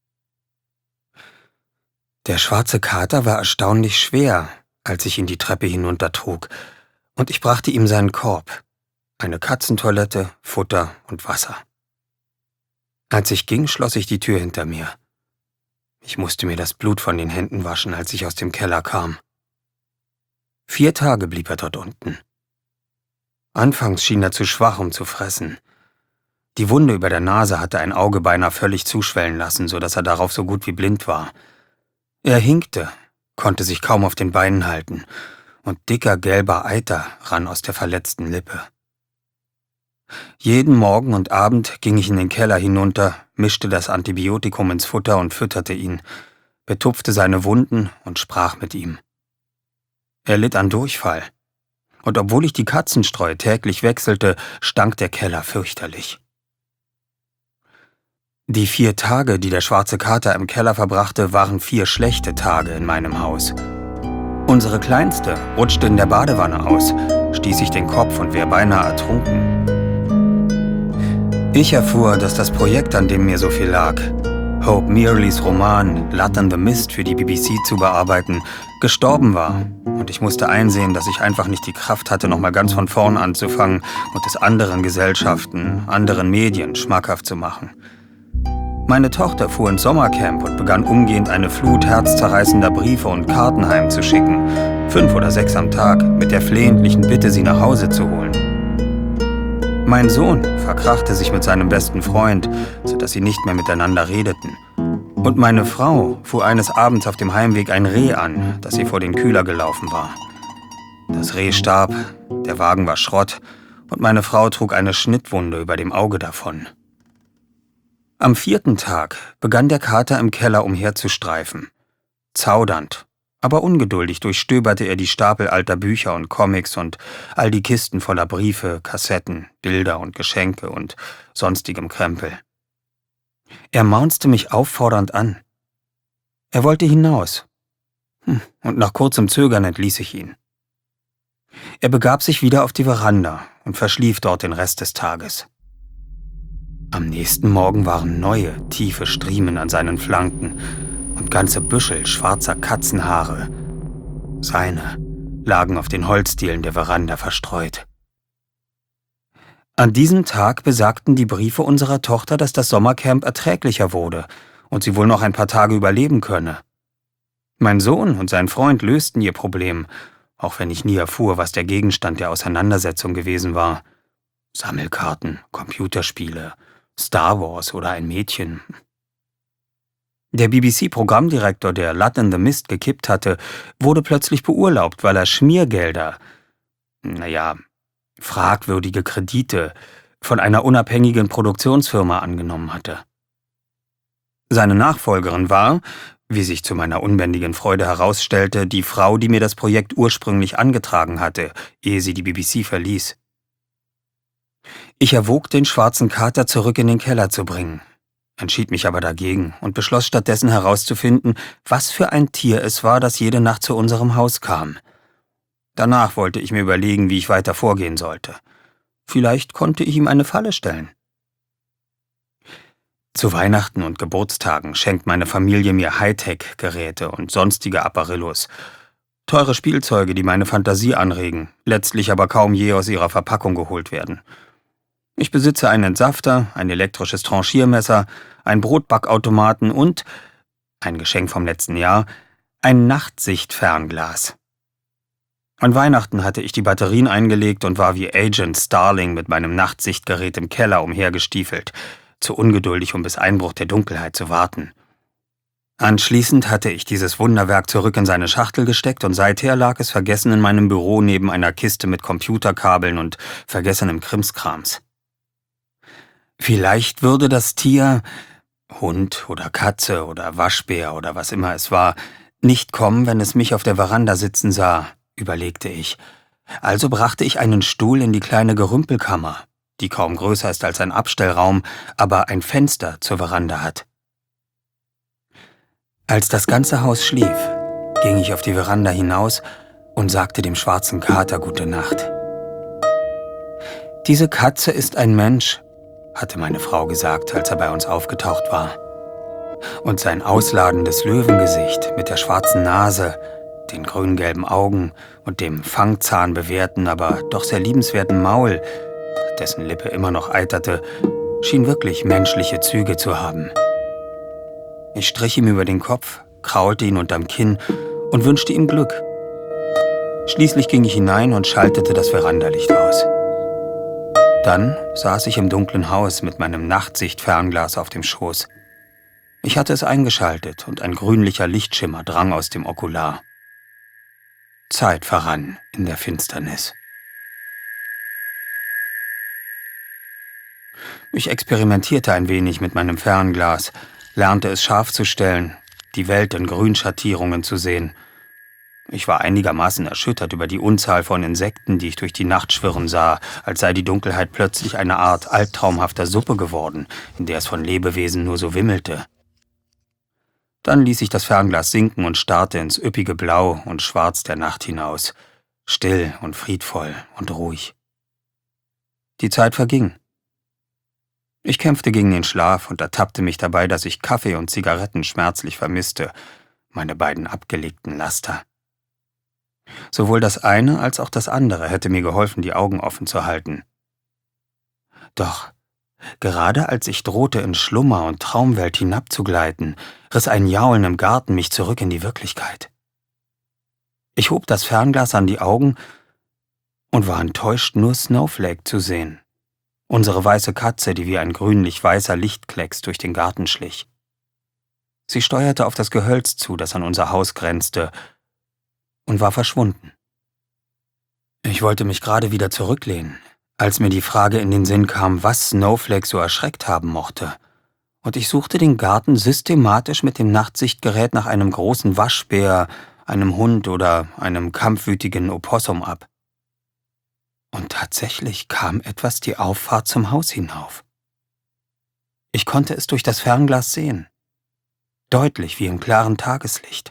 Der schwarze Kater war erstaunlich schwer, als ich ihn die Treppe hinuntertrug, und ich brachte ihm seinen Korb, eine Katzentoilette, Futter und Wasser. Als ich ging, schloss ich die Tür hinter mir. Ich musste mir das Blut von den Händen waschen, als ich aus dem Keller kam. Vier Tage blieb er dort unten. Anfangs schien er zu schwach, um zu fressen. Die Wunde über der Nase hatte ein Auge beinahe völlig zuschwellen lassen, so dass er darauf so gut wie blind war. Er hinkte, konnte sich kaum auf den Beinen halten, und dicker gelber Eiter rann aus der verletzten Lippe. Jeden Morgen und Abend ging ich in den Keller hinunter, mischte das Antibiotikum ins Futter und fütterte ihn, betupfte seine Wunden und sprach mit ihm. Er litt an Durchfall. Und obwohl ich die Katzenstreu täglich wechselte, stank der Keller fürchterlich. Die vier Tage, die der schwarze Kater im Keller verbrachte, waren vier schlechte Tage in meinem Haus. Unsere Kleinste rutschte in der Badewanne aus, stieß sich den Kopf und wäre beinahe ertrunken. Ich erfuhr, dass das Projekt, an dem mir so viel lag, Hope Mearleys Roman Blood on the Mist für die B B C zu bearbeiten, gestorben war. Und ich musste einsehen, dass ich einfach nicht die Kraft hatte, nochmal ganz von vorn anzufangen und es anderen Gesellschaften, anderen Medien schmackhaft zu machen. Meine Tochter fuhr ins Sommercamp und begann umgehend eine Flut herzzerreißender Briefe und Karten heimzuschicken, fünf oder sechs am Tag, mit der flehentlichen Bitte, sie nach Hause zu holen. Mein Sohn verkrachte sich mit seinem besten Freund, sodass sie nicht mehr miteinander redeten. Und meine Frau fuhr eines Abends auf dem Heimweg ein Reh an, das ihr vor den Kühler gelaufen war. Das Reh starb, der Wagen war Schrott und meine Frau trug eine Schnittwunde über dem Auge davon. Am vierten Tag begann der Kater im Keller umherzustreifen. Zaudernd, aber ungeduldig durchstöberte er die Stapel alter Bücher und Comics und all die Kisten voller Briefe, Kassetten, Bilder und Geschenke und sonstigem Krempel. Er maunzte mich auffordernd an. Er wollte hinaus. Hm, und nach kurzem Zögern entließ ich ihn. Er begab sich wieder auf die Veranda und verschlief dort den Rest des Tages. Am nächsten Morgen waren neue, tiefe Striemen an seinen Flanken und ganze Büschel schwarzer Katzenhaare, seine, lagen auf den Holzdielen der Veranda verstreut. An diesem Tag besagten die Briefe unserer Tochter, dass das Sommercamp erträglicher wurde und sie wohl noch ein paar Tage überleben könne. Mein Sohn und sein Freund lösten ihr Problem, auch wenn ich nie erfuhr, was der Gegenstand der Auseinandersetzung gewesen war. Sammelkarten, Computerspiele, Star Wars oder ein Mädchen. Der B B C-Programmdirektor, der Blood in the Mist gekippt hatte, wurde plötzlich beurlaubt, weil er Schmiergelder, naja, fragwürdige Kredite von einer unabhängigen Produktionsfirma angenommen hatte. Seine Nachfolgerin war, wie sich zu meiner unbändigen Freude herausstellte, die Frau, die mir das Projekt ursprünglich angetragen hatte, ehe sie die B B C verließ. Ich erwog, den schwarzen Kater zurück in den Keller zu bringen, entschied mich aber dagegen und beschloss stattdessen herauszufinden, was für ein Tier es war, das jede Nacht zu unserem Haus kam. Danach wollte ich mir überlegen, wie ich weiter vorgehen sollte. Vielleicht konnte ich ihm eine Falle stellen. Zu Weihnachten und Geburtstagen schenkt meine Familie mir Hightech-Geräte und sonstige Apparillos. Teure Spielzeuge, die meine Fantasie anregen, letztlich aber kaum je aus ihrer Verpackung geholt werden. Ich besitze einen Entsafter, ein elektrisches Tranchiermesser, einen Brotbackautomaten und, ein Geschenk vom letzten Jahr, ein Nachtsichtfernglas. An Weihnachten hatte ich die Batterien eingelegt und war wie Agent Starling mit meinem Nachtsichtgerät im Keller umhergestiefelt, zu ungeduldig, um bis Einbruch der Dunkelheit zu warten. Anschließend hatte ich dieses Wunderwerk zurück in seine Schachtel gesteckt und seither lag es vergessen in meinem Büro neben einer Kiste mit Computerkabeln und vergessenem Krimskrams. Vielleicht würde das Tier, Hund oder Katze oder Waschbär oder was immer es war, nicht kommen, wenn es mich auf der Veranda sitzen sah, überlegte ich. Also brachte ich einen Stuhl in die kleine Gerümpelkammer, die kaum größer ist als ein Abstellraum, aber ein Fenster zur Veranda hat. Als das ganze Haus schlief, ging ich auf die Veranda hinaus und sagte dem schwarzen Kater gute Nacht. Diese Katze ist ein Mensch, hatte meine Frau gesagt, als er bei uns aufgetaucht war. Und sein ausladendes Löwengesicht mit der schwarzen Nase, den grün-gelben Augen und dem fangzahnbewehrten, aber doch sehr liebenswerten Maul, dessen Lippe immer noch eiterte, schien wirklich menschliche Züge zu haben. Ich strich ihm über den Kopf, kraulte ihn unterm Kinn und wünschte ihm Glück. Schließlich ging ich hinein und schaltete das Verandalicht aus. Dann saß ich im dunklen Haus mit meinem Nachtsichtfernglas auf dem Schoß. Ich hatte es eingeschaltet und ein grünlicher Lichtschimmer drang aus dem Okular. Zeit verrann in der Finsternis. Ich experimentierte ein wenig mit meinem Fernglas, lernte es scharf zu stellen, die Welt in Grünschattierungen zu sehen. Ich war einigermaßen erschüttert über die Unzahl von Insekten, die ich durch die Nacht schwirren sah, als sei die Dunkelheit plötzlich eine Art albtraumhafter Suppe geworden, in der es von Lebewesen nur so wimmelte. Dann ließ ich das Fernglas sinken und starrte ins üppige Blau und Schwarz der Nacht hinaus, still und friedvoll und ruhig. Die Zeit verging. Ich kämpfte gegen den Schlaf und ertappte mich dabei, dass ich Kaffee und Zigaretten schmerzlich vermisste, meine beiden abgelegten Laster. Sowohl das eine als auch das andere hätte mir geholfen, die Augen offen zu halten. Doch gerade als ich drohte, in Schlummer und Traumwelt hinabzugleiten, riss ein Jaulen im Garten mich zurück in die Wirklichkeit. Ich hob das Fernglas an die Augen und war enttäuscht, nur Snowflake zu sehen. Unsere weiße Katze, die wie ein grünlich-weißer Lichtklecks durch den Garten schlich. Sie steuerte auf das Gehölz zu, das an unser Haus grenzte, und war verschwunden. Ich wollte mich gerade wieder zurücklehnen, als mir die Frage in den Sinn kam, was Snowflake so erschreckt haben mochte, und ich suchte den Garten systematisch mit dem Nachtsichtgerät nach einem großen Waschbär, einem Hund oder einem kampfwütigen Opossum ab. Und tatsächlich kam etwas die Auffahrt zum Haus hinauf. Ich konnte es durch das Fernglas sehen. deutlich wie im klaren Tageslicht.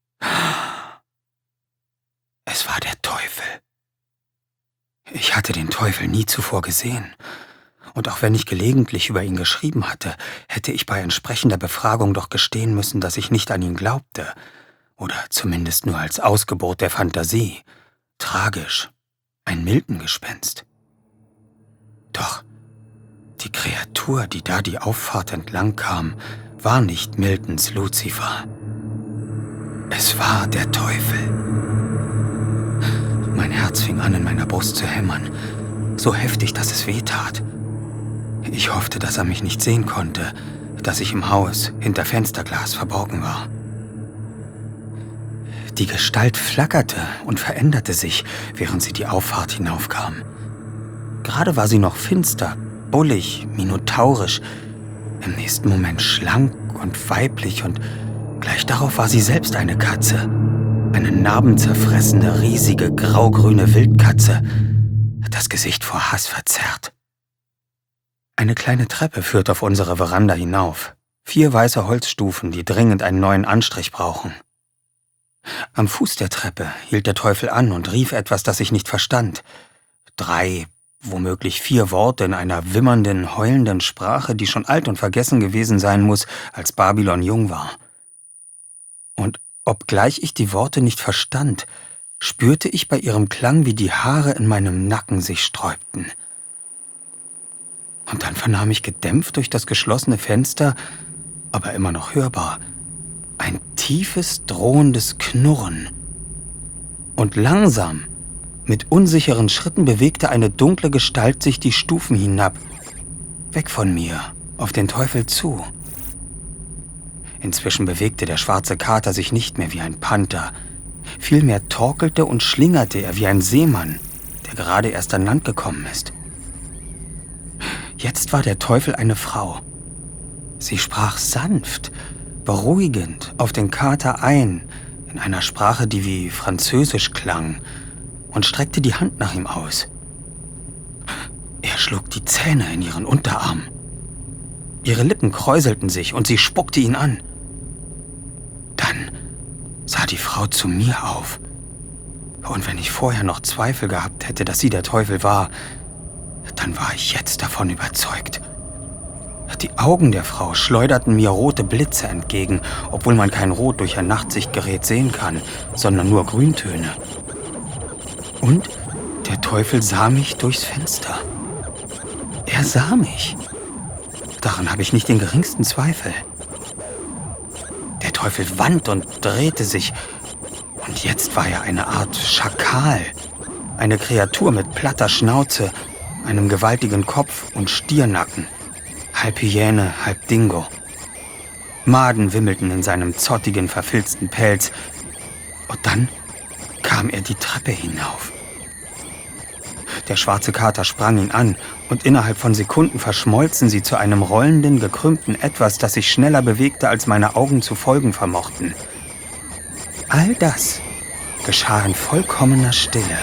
Es war der Teufel. Ich hatte den Teufel nie zuvor gesehen. Und auch wenn ich gelegentlich über ihn geschrieben hatte, hätte ich bei entsprechender Befragung doch gestehen müssen, dass ich nicht an ihn glaubte. Oder zumindest nur als Ausgeburt der Fantasie. Tragisch. Ein Milton-Gespenst. Doch die Kreatur, die da die Auffahrt entlang kam, war nicht Miltons Luzifer. Es war der Teufel. Mein Herz fing an, in meiner Brust zu hämmern. So heftig, dass es weh tat. Ich hoffte, dass er mich nicht sehen konnte, dass ich im Haus hinter Fensterglas verborgen war. Die Gestalt flackerte und veränderte sich, während sie die Auffahrt hinaufkam. Gerade war sie noch finster, bullig, minotaurisch, im nächsten Moment schlank und weiblich und gleich darauf war sie selbst eine Katze. Eine narbenzerfressene, riesige, graugrüne Wildkatze, das Gesicht vor Hass verzerrt. Eine kleine Treppe führt auf unsere Veranda hinauf. Vier weiße Holzstufen, die dringend einen neuen Anstrich brauchen. Am Fuß der Treppe hielt der Teufel an und rief etwas, das ich nicht verstand. Drei, womöglich vier Worte in einer wimmernden, heulenden Sprache, die schon alt und vergessen gewesen sein muss, als Babylon jung war. Und obgleich ich die Worte nicht verstand, spürte ich bei ihrem Klang, wie die Haare in meinem Nacken sich sträubten. Und dann vernahm ich gedämpft durch das geschlossene Fenster, aber immer noch hörbar, ein tiefes, drohendes Knurren. Und langsam, mit unsicheren Schritten bewegte eine dunkle Gestalt sich die Stufen hinab, weg von mir, auf den Teufel zu. Inzwischen bewegte der schwarze Kater sich nicht mehr wie ein Panther. Vielmehr torkelte und schlingerte er wie ein Seemann, der gerade erst an Land gekommen ist. Jetzt war der Teufel eine Frau. Sie sprach sanft, beruhigend auf den Kater ein, in einer Sprache, die wie Französisch klang, und streckte die Hand nach ihm aus. Er schlug die Zähne in ihren Unterarm. Ihre Lippen kräuselten sich und sie spuckte ihn an. Dann sah die Frau zu mir auf. Und wenn ich vorher noch Zweifel gehabt hätte, dass sie der Teufel war, dann war ich jetzt davon überzeugt. Die Augen der Frau schleuderten mir rote Blitze entgegen, obwohl man kein Rot durch ein Nachtsichtgerät sehen kann, sondern nur Grüntöne. Und der Teufel sah mich durchs Fenster. Er sah mich. Daran habe ich nicht den geringsten Zweifel. Der Teufel wand und drehte sich. Und jetzt war er eine Art Schakal. Eine Kreatur mit platter Schnauze, einem gewaltigen Kopf und Stiernacken. Halb Hyäne, halb Dingo. Maden wimmelten in seinem zottigen, verfilzten Pelz. Und dann kam er die Treppe hinauf. Der schwarze Kater sprang ihn an, und innerhalb von Sekunden verschmolzen sie zu einem rollenden, gekrümmten Etwas, das sich schneller bewegte, als meine Augen zu folgen vermochten. All das geschah in vollkommener Stille.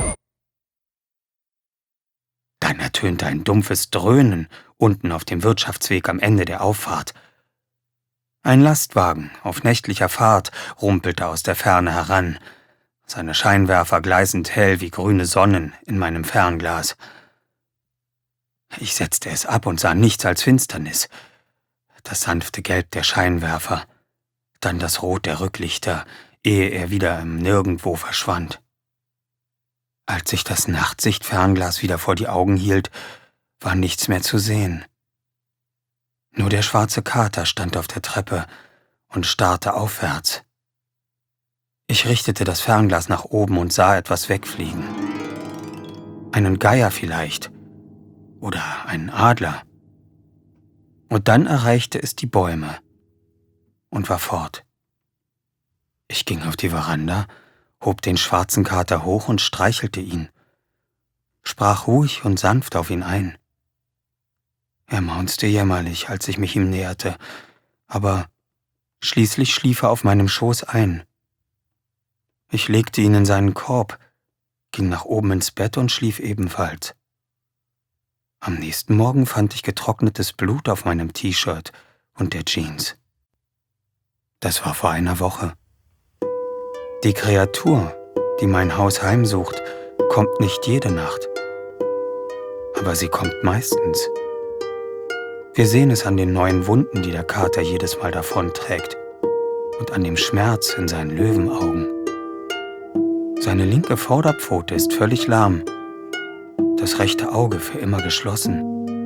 Dann ertönte ein dumpfes Dröhnen unten auf dem Wirtschaftsweg am Ende der Auffahrt. Ein Lastwagen auf nächtlicher Fahrt rumpelte aus der Ferne heran, seine Scheinwerfer gleißend hell wie grüne Sonnen in meinem Fernglas. Ich setzte es ab und sah nichts als Finsternis. Das sanfte Gelb der Scheinwerfer, dann das Rot der Rücklichter, ehe er wieder im Nirgendwo verschwand. Als ich das Nachtsichtfernglas wieder vor die Augen hielt, war nichts mehr zu sehen. Nur der schwarze Kater stand auf der Treppe und starrte aufwärts. Ich richtete das Fernglas nach oben und sah etwas wegfliegen. Einen Geier vielleicht. Oder einen Adler. Und dann erreichte es die Bäume und war fort. Ich ging auf die Veranda, hob den schwarzen Kater hoch und streichelte ihn, sprach ruhig und sanft auf ihn ein. Er maunzte jämmerlich, als ich mich ihm näherte, aber schließlich schlief er auf meinem Schoß ein. Ich legte ihn in seinen Korb, ging nach oben ins Bett und schlief ebenfalls. Am nächsten Morgen fand ich getrocknetes Blut auf meinem T-Shirt und der Jeans. Das war vor einer Woche. Die Kreatur, die mein Haus heimsucht, kommt nicht jede Nacht. Aber sie kommt meistens. Wir sehen es an den neuen Wunden, die der Kater jedes Mal davonträgt. Und an dem Schmerz in seinen Löwenaugen. Seine linke Vorderpfote ist völlig lahm. Das rechte Auge für immer geschlossen.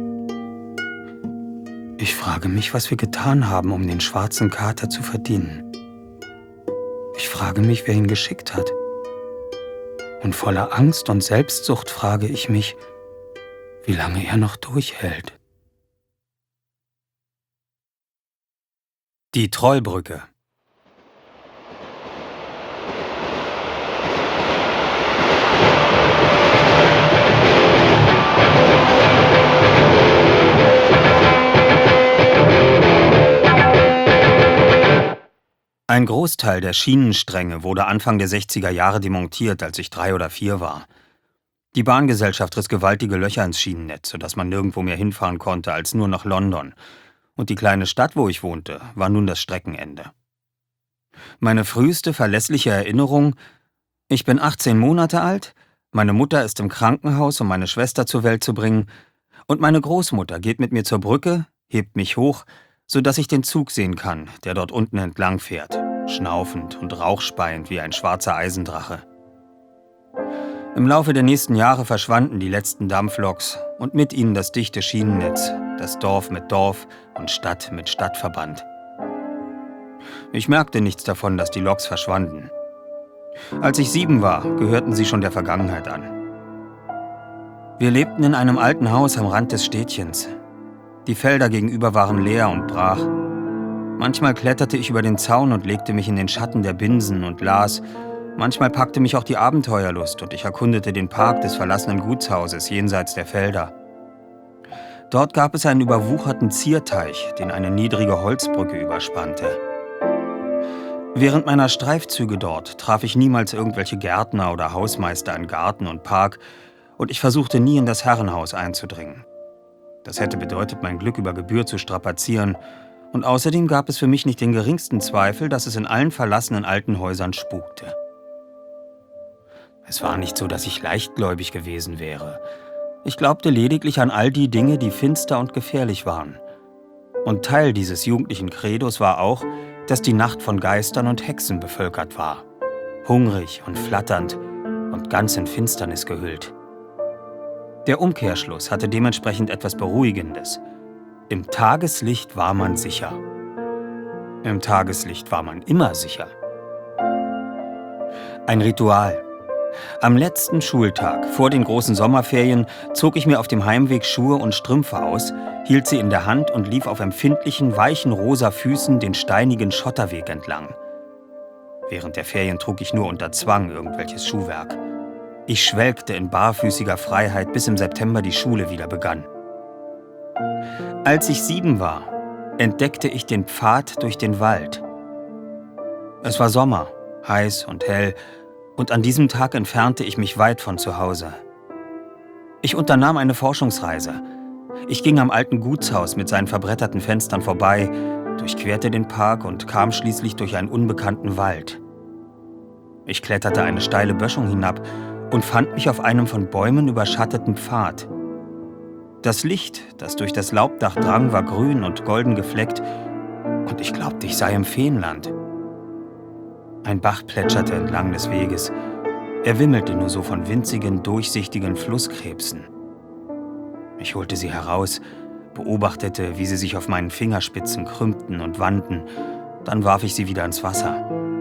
Ich frage mich, was wir getan haben, um den schwarzen Kater zu verdienen. Ich frage mich, wer ihn geschickt hat. Und voller Angst und Selbstsucht frage ich mich, wie lange er noch durchhält. Die Trollbrücke. Ein Großteil der Schienenstränge wurde Anfang der sechziger Jahre demontiert, als ich drei oder vier war. Die Bahngesellschaft riss gewaltige Löcher ins Schienennetz, sodass man nirgendwo mehr hinfahren konnte als nur nach London. Und die kleine Stadt, wo ich wohnte, war nun das Streckenende. Meine früheste verlässliche Erinnerung: Ich bin achtzehn Monate alt, meine Mutter ist im Krankenhaus, um meine Schwester zur Welt zu bringen, und meine Großmutter geht mit mir zur Brücke, hebt mich hoch, sodass ich den Zug sehen kann, der dort unten entlang fährt, schnaufend und rauchspeiend wie ein schwarzer Eisendrache. Im Laufe der nächsten Jahre verschwanden die letzten Dampfloks und mit ihnen das dichte Schienennetz, das Dorf mit Dorf und Stadt mit Stadt verband. Ich merkte nichts davon, dass die Loks verschwanden. Als ich sieben war, gehörten sie schon der Vergangenheit an. Wir lebten in einem alten Haus am Rand des Städtchens. Die Felder gegenüber waren leer und brach. Manchmal kletterte ich über den Zaun und legte mich in den Schatten der Binsen und las. Manchmal packte mich auch die Abenteuerlust und ich erkundete den Park des verlassenen Gutshauses jenseits der Felder. Dort gab es einen überwucherten Zierteich, den eine niedrige Holzbrücke überspannte. Während meiner Streifzüge dort traf ich niemals irgendwelche Gärtner oder Hausmeister in Garten und Park und ich versuchte nie in das Herrenhaus einzudringen. Das hätte bedeutet, mein Glück über Gebühr zu strapazieren. Und außerdem gab es für mich nicht den geringsten Zweifel, dass es in allen verlassenen alten Häusern spukte. Es war nicht so, dass ich leichtgläubig gewesen wäre. Ich glaubte lediglich an all die Dinge, die finster und gefährlich waren. Und Teil dieses jugendlichen Credos war auch, dass die Nacht von Geistern und Hexen bevölkert war. Hungrig und flatternd und ganz in Finsternis gehüllt. Der Umkehrschluss hatte dementsprechend etwas Beruhigendes. Im Tageslicht war man sicher. Im Tageslicht war man immer sicher. Ein Ritual. Am letzten Schultag, vor den großen Sommerferien, zog ich mir auf dem Heimweg Schuhe und Strümpfe aus, hielt sie in der Hand und lief auf empfindlichen, weichen rosa Füßen den steinigen Schotterweg entlang. Während der Ferien trug ich nur unter Zwang irgendwelches Schuhwerk. Ich schwelgte in barfüßiger Freiheit, bis im September die Schule wieder begann. Als ich sieben war, entdeckte ich den Pfad durch den Wald. Es war Sommer, heiß und hell, und an diesem Tag entfernte ich mich weit von zu Hause. Ich unternahm eine Forschungsreise. Ich ging am alten Gutshaus mit seinen verbretterten Fenstern vorbei, durchquerte den Park und kam schließlich durch einen unbekannten Wald. Ich kletterte eine steile Böschung hinab und fand mich auf einem von Bäumen überschatteten Pfad. Das Licht, das durch das Laubdach drang, war grün und golden gefleckt, und ich glaubte, ich sei im Feenland. Ein Bach plätscherte entlang des Weges. Er wimmelte nur so von winzigen, durchsichtigen Flusskrebsen. Ich holte sie heraus, beobachtete, wie sie sich auf meinen Fingerspitzen krümmten und wanden, dann warf ich sie wieder ins Wasser.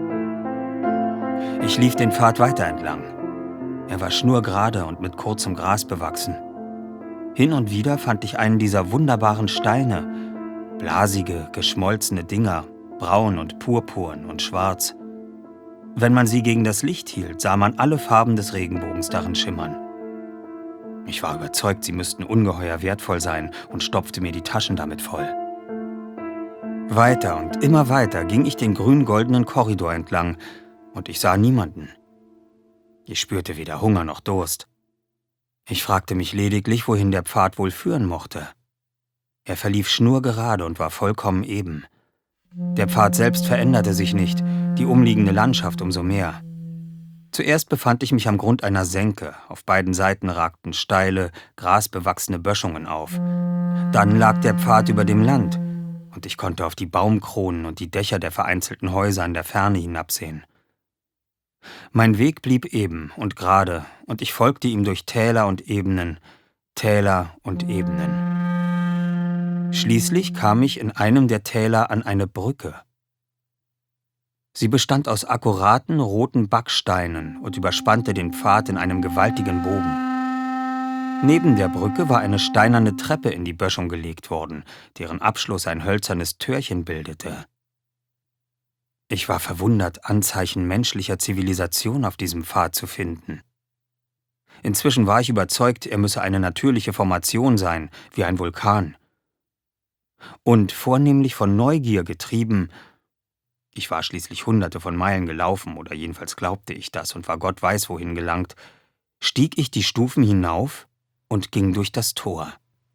Ich lief den Pfad weiter entlang. Er war schnurgerade und mit kurzem Gras bewachsen. Hin und wieder fand ich einen dieser wunderbaren Steine, blasige, geschmolzene Dinger, braun und purpurn und schwarz. Wenn man sie gegen das Licht hielt, sah man alle Farben des Regenbogens darin schimmern. Ich war überzeugt, sie müssten ungeheuer wertvoll sein und stopfte mir die Taschen damit voll. Weiter und immer weiter ging ich den grün-goldenen Korridor entlang und ich sah niemanden. Ich spürte weder Hunger noch Durst. Ich fragte mich lediglich, wohin der Pfad wohl führen mochte. Er verlief schnurgerade und war vollkommen eben. Der Pfad selbst veränderte sich nicht, die umliegende Landschaft umso mehr. Zuerst befand ich mich am Grund einer Senke, auf beiden Seiten ragten steile, grasbewachsene Böschungen auf. Dann lag der Pfad über dem Land, und ich konnte auf die Baumkronen und die Dächer der vereinzelten Häuser in der Ferne hinabsehen. Mein Weg blieb eben und gerade, und ich folgte ihm durch Täler und Ebenen, Täler und Ebenen. Schließlich kam ich in einem der Täler an eine Brücke. Sie bestand aus akkuraten roten Backsteinen und überspannte den Pfad in einem gewaltigen Bogen. Neben der Brücke war eine steinerne Treppe in die Böschung gelegt worden, deren Abschluss ein hölzernes Türchen bildete. Ich war verwundert, Anzeichen menschlicher Zivilisation auf diesem Pfad zu finden. Inzwischen war ich überzeugt, er müsse eine natürliche Formation sein, wie ein Vulkan. Und vornehmlich von Neugier getrieben, ich war schließlich hunderte von Meilen gelaufen, oder jedenfalls glaubte ich das und war Gott weiß wohin gelangt, stieg ich die Stufen hinauf und ging durch das Tor.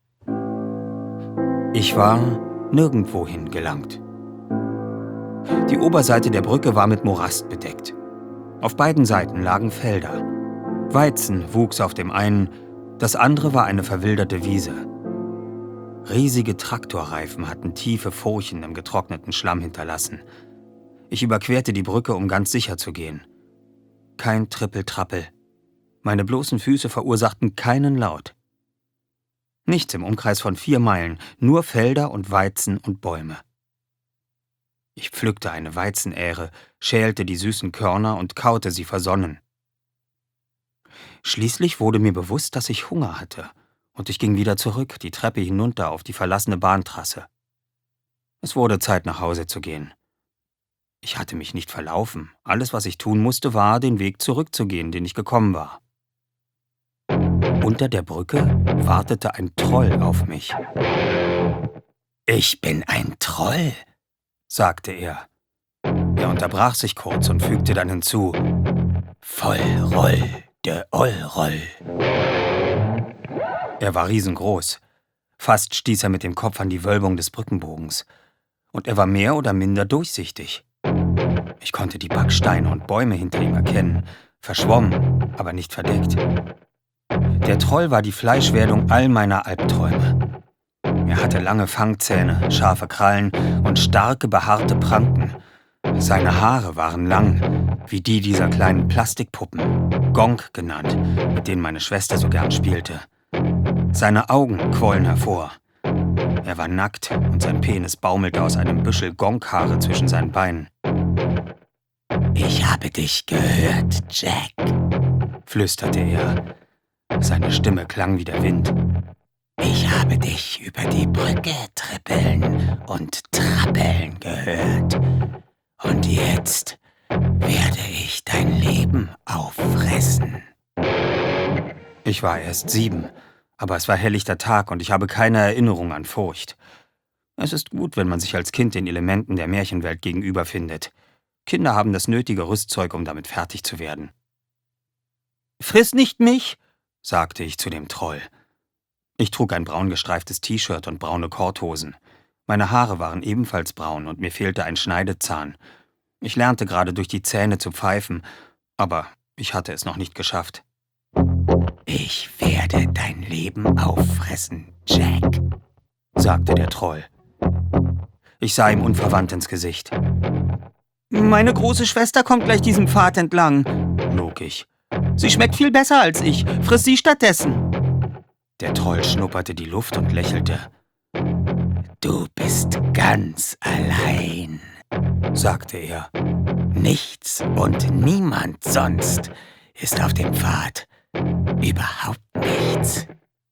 Ich war nirgendwohin gelangt. Die Oberseite der Brücke war mit Morast bedeckt. Auf beiden Seiten lagen Felder. Weizen wuchs auf dem einen, das andere war eine verwilderte Wiese. Riesige Traktorreifen hatten tiefe Furchen im getrockneten Schlamm hinterlassen. Ich überquerte die Brücke, um ganz sicher zu gehen. Kein Trippeltrappel. Meine bloßen Füße verursachten keinen Laut. Nichts im Umkreis von vier Meilen, nur Felder und Weizen und Bäume. Ich pflückte eine Weizenähre, schälte die süßen Körner und kaute sie versonnen. Schließlich wurde mir bewusst, dass ich Hunger hatte, und ich ging wieder zurück, die Treppe hinunter auf die verlassene Bahntrasse. Es wurde Zeit, nach Hause zu gehen. Ich hatte mich nicht verlaufen. Alles, was ich tun musste, war, den Weg zurückzugehen, den ich gekommen war. Unter der Brücke wartete ein Troll auf mich. »Ich bin ein Troll«, sagte er. Er unterbrach sich kurz und fügte dann hinzu, »Voll Roll, de Oll Roll.« Er war riesengroß. Fast stieß er mit dem Kopf an die Wölbung des Brückenbogens. Und er war mehr oder minder durchsichtig. Ich konnte die Backsteine und Bäume hinter ihm erkennen, verschwommen, aber nicht verdeckt. Der Troll war die Fleischwerdung all meiner Albträume. Er hatte lange Fangzähne, scharfe Krallen und starke, behaarte Pranken. Seine Haare waren lang, wie die dieser kleinen Plastikpuppen, Gonk genannt, mit denen meine Schwester so gern spielte. Seine Augen quollen hervor. Er war nackt und sein Penis baumelte aus einem Büschel Gonkhaare zwischen seinen Beinen. »Ich habe dich gehört, Jack«, flüsterte er. Seine Stimme klang wie der Wind. »Ich habe dich über die Brücke trippeln und trappeln gehört. Und jetzt werde ich dein Leben auffressen.« Ich war erst sieben, aber es war helllichter Tag und ich habe keine Erinnerung an Furcht. Es ist gut, wenn man sich als Kind den Elementen der Märchenwelt gegenüber findet. Kinder haben das nötige Rüstzeug, um damit fertig zu werden. »Friss nicht mich«, sagte ich zu dem Troll. Ich trug ein braun gestreiftes T-Shirt und braune Korthosen. Meine Haare waren ebenfalls braun und mir fehlte ein Schneidezahn. Ich lernte gerade durch die Zähne zu pfeifen, aber ich hatte es noch nicht geschafft. »Ich werde dein Leben auffressen, Jack«, sagte der Troll. Ich sah ihm unverwandt ins Gesicht. »Meine große Schwester kommt gleich diesen Pfad entlang«, log ich. »Sie schmeckt viel besser als ich. Friss sie stattdessen.« Der Troll schnupperte die Luft und lächelte. »Du bist ganz allein«, sagte er. »Nichts und niemand sonst ist auf dem Pfad. Überhaupt nichts.«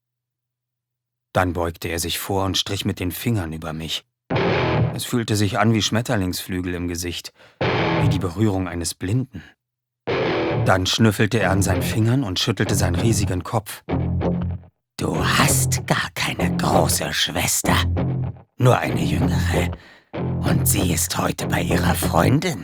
Dann beugte er sich vor und strich mit den Fingern über mich. Es fühlte sich an wie Schmetterlingsflügel im Gesicht, wie die Berührung eines Blinden. Dann schnüffelte er an seinen Fingern und schüttelte seinen riesigen Kopf. »Du hast gar keine große Schwester, nur eine jüngere, und sie ist heute bei ihrer Freundin.«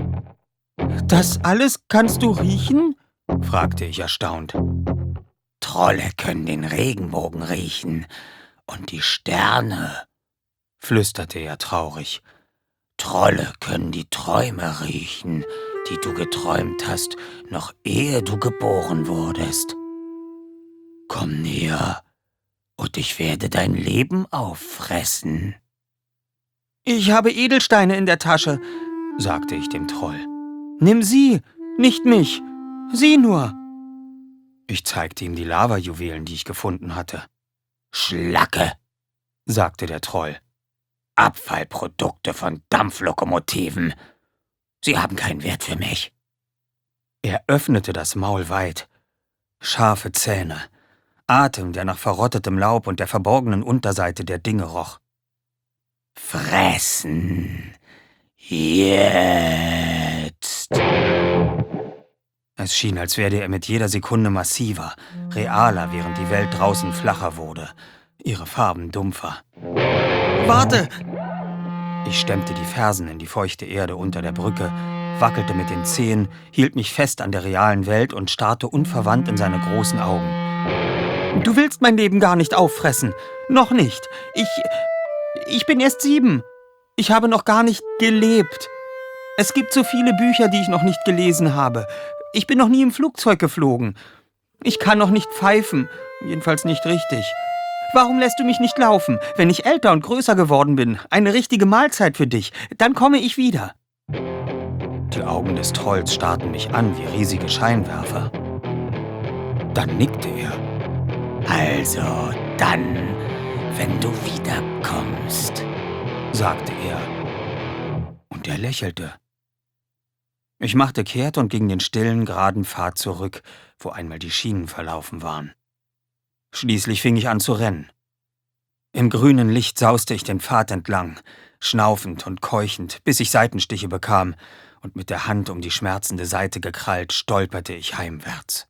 »Das alles kannst du riechen?«, fragte ich erstaunt. »Trolle können den Regenbogen riechen und die Sterne«, flüsterte er traurig. Trolle können die Träume riechen, die du geträumt hast, noch ehe du geboren wurdest. Komm näher, und ich werde dein Leben auffressen.« »Ich habe Edelsteine in der Tasche«, sagte ich dem Troll. »Nimm sie, nicht mich. Sieh nur.« Ich zeigte ihm die Lavajuwelen, die ich gefunden hatte. »Schlacke«, sagte der Troll. »Abfallprodukte von Dampflokomotiven. Sie haben keinen Wert für mich.« Er öffnete das Maul weit. Scharfe Zähne, Atem, der nach verrottetem Laub und der verborgenen Unterseite der Dinge roch. »Fressen. Jetzt.« Es schien, als werde er mit jeder Sekunde massiver, realer, während die Welt draußen flacher wurde, ihre Farben dumpfer. »Warte!« Ich stemmte die Fersen in die feuchte Erde unter der Brücke, wackelte mit den Zehen, hielt mich fest an der realen Welt und starrte unverwandt in seine großen Augen. »Du willst mein Leben gar nicht auffressen. Noch nicht. Ich... ich bin erst sieben. Ich habe noch gar nicht gelebt. Es gibt so viele Bücher, die ich noch nicht gelesen habe. Ich bin noch nie im Flugzeug geflogen. Ich kann noch nicht pfeifen, jedenfalls nicht richtig. Warum lässt du mich nicht laufen? Wenn ich älter und größer geworden bin, eine richtige Mahlzeit für dich, dann komme ich wieder.« Die Augen des Trolls starrten mich an wie riesige Scheinwerfer. Dann nickte er. »Also dann, wenn du wiederkommst«, sagte er. Und er lächelte. Ich machte kehrt und ging den stillen, geraden Pfad zurück, wo einmal die Schienen verlaufen waren. Schließlich fing ich an zu rennen. Im grünen Licht sauste ich den Pfad entlang, schnaufend und keuchend, bis ich Seitenstiche bekam, und mit der Hand um die schmerzende Seite gekrallt, stolperte ich heimwärts.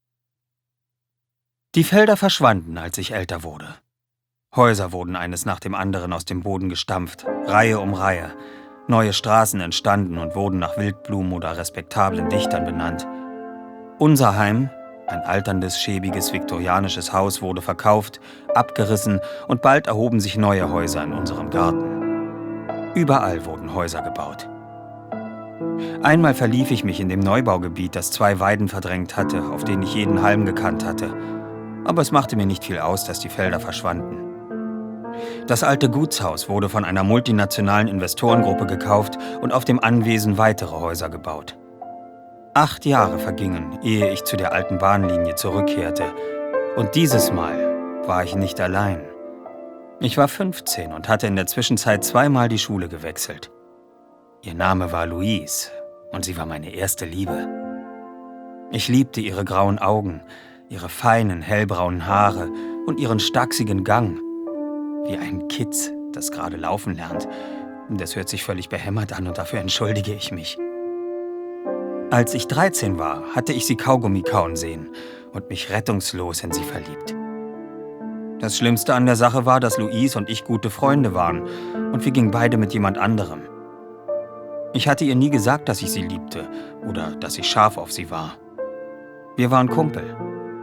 Die Felder verschwanden, als ich älter wurde. Häuser wurden eines nach dem anderen aus dem Boden gestampft, Reihe um Reihe. Neue Straßen entstanden und wurden nach Wildblumen oder respektablen Dichtern benannt. Unser Heim, ein alterndes, schäbiges, viktorianisches Haus, wurde verkauft, abgerissen und bald erhoben sich neue Häuser in unserem Garten. Überall wurden Häuser gebaut. Einmal verlief ich mich in dem Neubaugebiet, das zwei Weiden verdrängt hatte, auf denen ich jeden Halm gekannt hatte. Aber es machte mir nicht viel aus, dass die Felder verschwanden. Das alte Gutshaus wurde von einer multinationalen Investorengruppe gekauft und auf dem Anwesen weitere Häuser gebaut. Acht Jahre vergingen, ehe ich zu der alten Bahnlinie zurückkehrte. Und dieses Mal war ich nicht allein. Ich war fünfzehn und hatte in der Zwischenzeit zweimal die Schule gewechselt. Ihr Name war Louise und sie war meine erste Liebe. Ich liebte ihre grauen Augen, ihre feinen, hellbraunen Haare und ihren stachsigen Gang. Wie ein Kitz, das gerade laufen lernt. Das hört sich völlig behämmert an und dafür entschuldige ich mich. Als ich dreizehn war, hatte ich sie Kaugummi kauen sehen und mich rettungslos in sie verliebt. Das Schlimmste an der Sache war, dass Louise und ich gute Freunde waren und wir gingen beide mit jemand anderem. Ich hatte ihr nie gesagt, dass ich sie liebte oder dass ich scharf auf sie war. Wir waren Kumpel.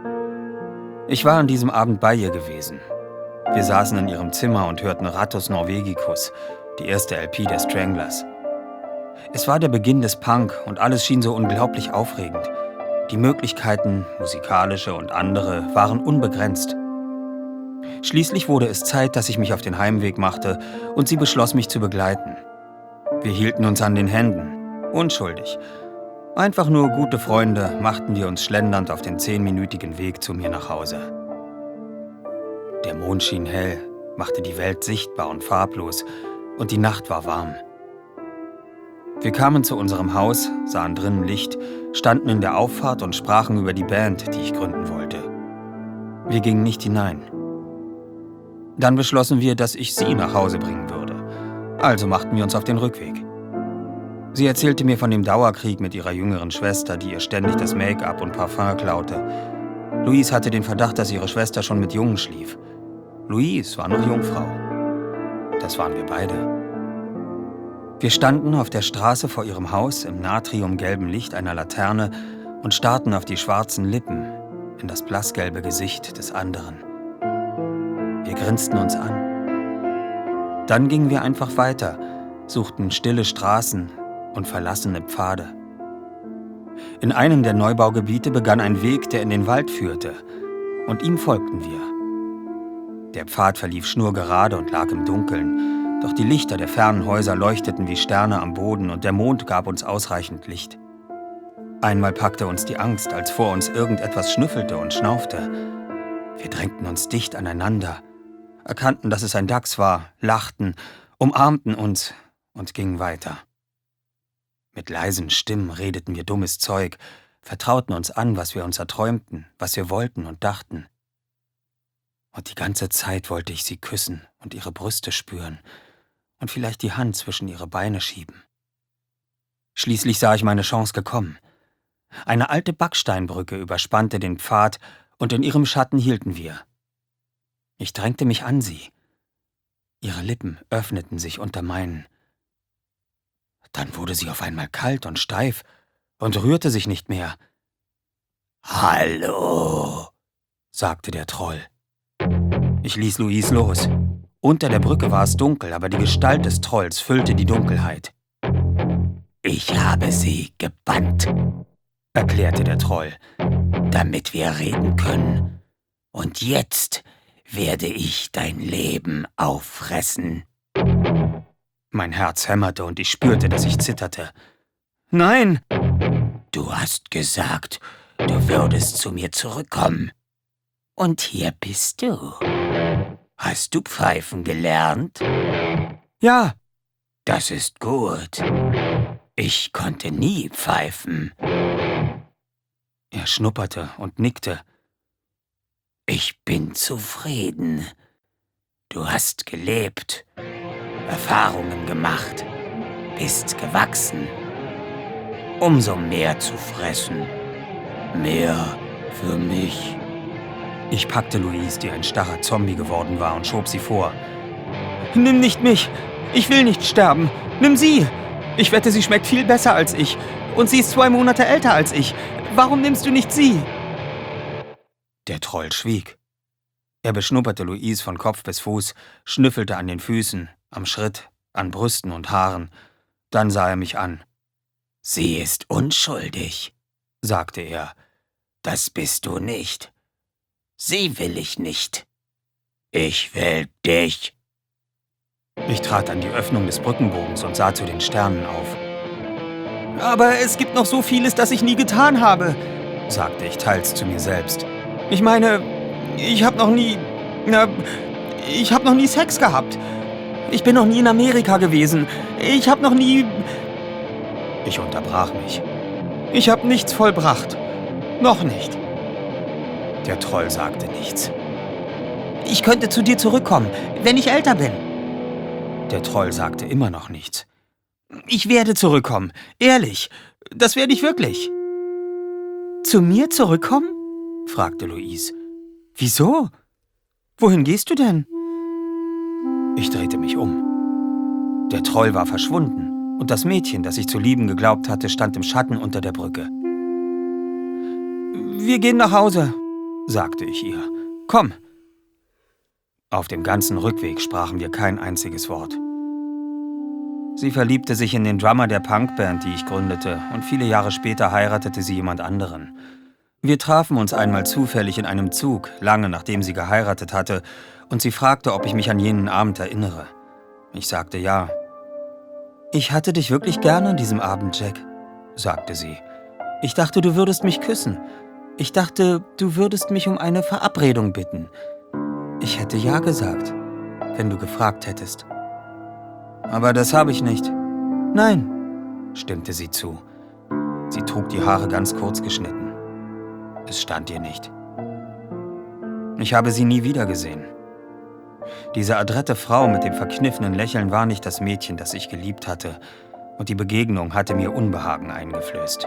Ich war an diesem Abend bei ihr gewesen. Wir saßen in ihrem Zimmer und hörten Rattus Norvegicus, die erste L P der Stranglers. Es war der Beginn des Punk und alles schien so unglaublich aufregend. Die Möglichkeiten, musikalische und andere, waren unbegrenzt. Schließlich wurde es Zeit, dass ich mich auf den Heimweg machte und sie beschloss, mich zu begleiten. Wir hielten uns an den Händen, unschuldig. Einfach nur gute Freunde machten wir uns schlendernd auf den zehnminütigen Weg zu mir nach Hause. Der Mond schien hell, machte die Welt sichtbar und farblos und die Nacht war warm. Wir kamen zu unserem Haus, sahen drinnen Licht, standen in der Auffahrt und sprachen über die Band, die ich gründen wollte. Wir gingen nicht hinein. Dann beschlossen wir, dass ich sie nach Hause bringen würde. Also machten wir uns auf den Rückweg. Sie erzählte mir von dem Dauerkrieg mit ihrer jüngeren Schwester, die ihr ständig das Make-up und Parfum klaute. Louise hatte den Verdacht, dass ihre Schwester schon mit Jungen schlief. Louise war noch Jungfrau. Das waren wir beide. Wir standen auf der Straße vor ihrem Haus im natriumgelben Licht einer Laterne und starrten auf die schwarzen Lippen, in das blassgelbe Gesicht des anderen. Wir grinsten uns an. Dann gingen wir einfach weiter, suchten stille Straßen und verlassene Pfade. In einem der Neubaugebiete begann ein Weg, der in den Wald führte, und ihm folgten wir. Der Pfad verlief schnurgerade und lag im Dunkeln, doch die Lichter der fernen Häuser leuchteten wie Sterne am Boden und der Mond gab uns ausreichend Licht. Einmal packte uns die Angst, als vor uns irgendetwas schnüffelte und schnaufte. Wir drängten uns dicht aneinander, erkannten, dass es ein Dachs war, lachten, umarmten uns und gingen weiter. Mit leisen Stimmen redeten wir dummes Zeug, vertrauten uns an, was wir uns erträumten, was wir wollten und dachten. Und die ganze Zeit wollte ich sie küssen und ihre Brüste spüren und vielleicht die Hand zwischen ihre Beine schieben. Schließlich sah ich meine Chance gekommen. Eine alte Backsteinbrücke überspannte den Pfad und in ihrem Schatten hielten wir. Ich drängte mich an sie. Ihre Lippen öffneten sich unter meinen. Dann wurde sie auf einmal kalt und steif und rührte sich nicht mehr. »Hallo«, sagte der Troll. Ich ließ Louise los. Unter der Brücke war es dunkel, aber die Gestalt des Trolls füllte die Dunkelheit. »Ich habe sie gebannt«, erklärte der Troll, »damit wir reden können. Und jetzt werde ich dein Leben auffressen.« Mein Herz hämmerte und ich spürte, dass ich zitterte. »Nein!« »Du hast gesagt, du würdest zu mir zurückkommen. Und hier bist du. Hast du pfeifen gelernt?« »Ja.« »Das ist gut. Ich konnte nie pfeifen.« Er schnupperte und nickte. »Ich bin zufrieden. Du hast gelebt, Erfahrungen gemacht, bist gewachsen. Umso mehr zu fressen. Mehr für mich.« Ich packte Louise, die ein starrer Zombie geworden war, und schob sie vor. »Nimm nicht mich! Ich will nicht sterben! Nimm sie! Ich wette, sie schmeckt viel besser als ich. Und sie ist zwei Monate älter als ich. Warum nimmst du nicht sie?« Der Troll schwieg. Er beschnupperte Louise von Kopf bis Fuß, schnüffelte an den Füßen, am Schritt, an Brüsten und Haaren. Dann sah er mich an. »Sie ist unschuldig«, sagte er. »Das bist du nicht. Sie will ich nicht. Ich will dich.« Ich trat an die Öffnung des Brückenbogens und sah zu den Sternen auf. »Aber es gibt noch so vieles, das ich nie getan habe«, sagte ich teils zu mir selbst. »Ich meine, ich habe noch nie... Na, ich habe noch nie Sex gehabt. Ich bin noch nie in Amerika gewesen. Ich habe noch nie...« Ich unterbrach mich. »Ich habe nichts vollbracht. Noch nicht.« Der Troll sagte nichts. »Ich könnte zu dir zurückkommen, wenn ich älter bin.« Der Troll sagte immer noch nichts. »Ich werde zurückkommen, ehrlich. Das werde ich wirklich.« »Zu mir zurückkommen?« fragte Louise. »Wieso? Wohin gehst du denn?« Ich drehte mich um. Der Troll war verschwunden und das Mädchen, das ich zu lieben geglaubt hatte, stand im Schatten unter der Brücke. »Wir gehen nach Hause«, sagte ich ihr. »Komm.« Auf dem ganzen Rückweg sprachen wir kein einziges Wort. Sie verliebte sich in den Drummer der Punkband, die ich gründete, und viele Jahre später heiratete sie jemand anderen. Wir trafen uns einmal zufällig in einem Zug, lange nachdem sie geheiratet hatte, und sie fragte, ob ich mich an jenen Abend erinnere. Ich sagte ja. »Ich hatte dich wirklich gerne an diesem Abend, Jack«, sagte sie. »Ich dachte, du würdest mich küssen. Ich dachte, du würdest mich um eine Verabredung bitten. Ich hätte ja gesagt, wenn du gefragt hättest. Aber das habe ich nicht.« »Nein«, stimmte sie zu. Sie trug die Haare ganz kurz geschnitten. Es stand ihr nicht. Ich habe sie nie wieder gesehen. Diese adrette Frau mit dem verkniffenen Lächeln war nicht das Mädchen, das ich geliebt hatte, und die Begegnung hatte mir Unbehagen eingeflößt.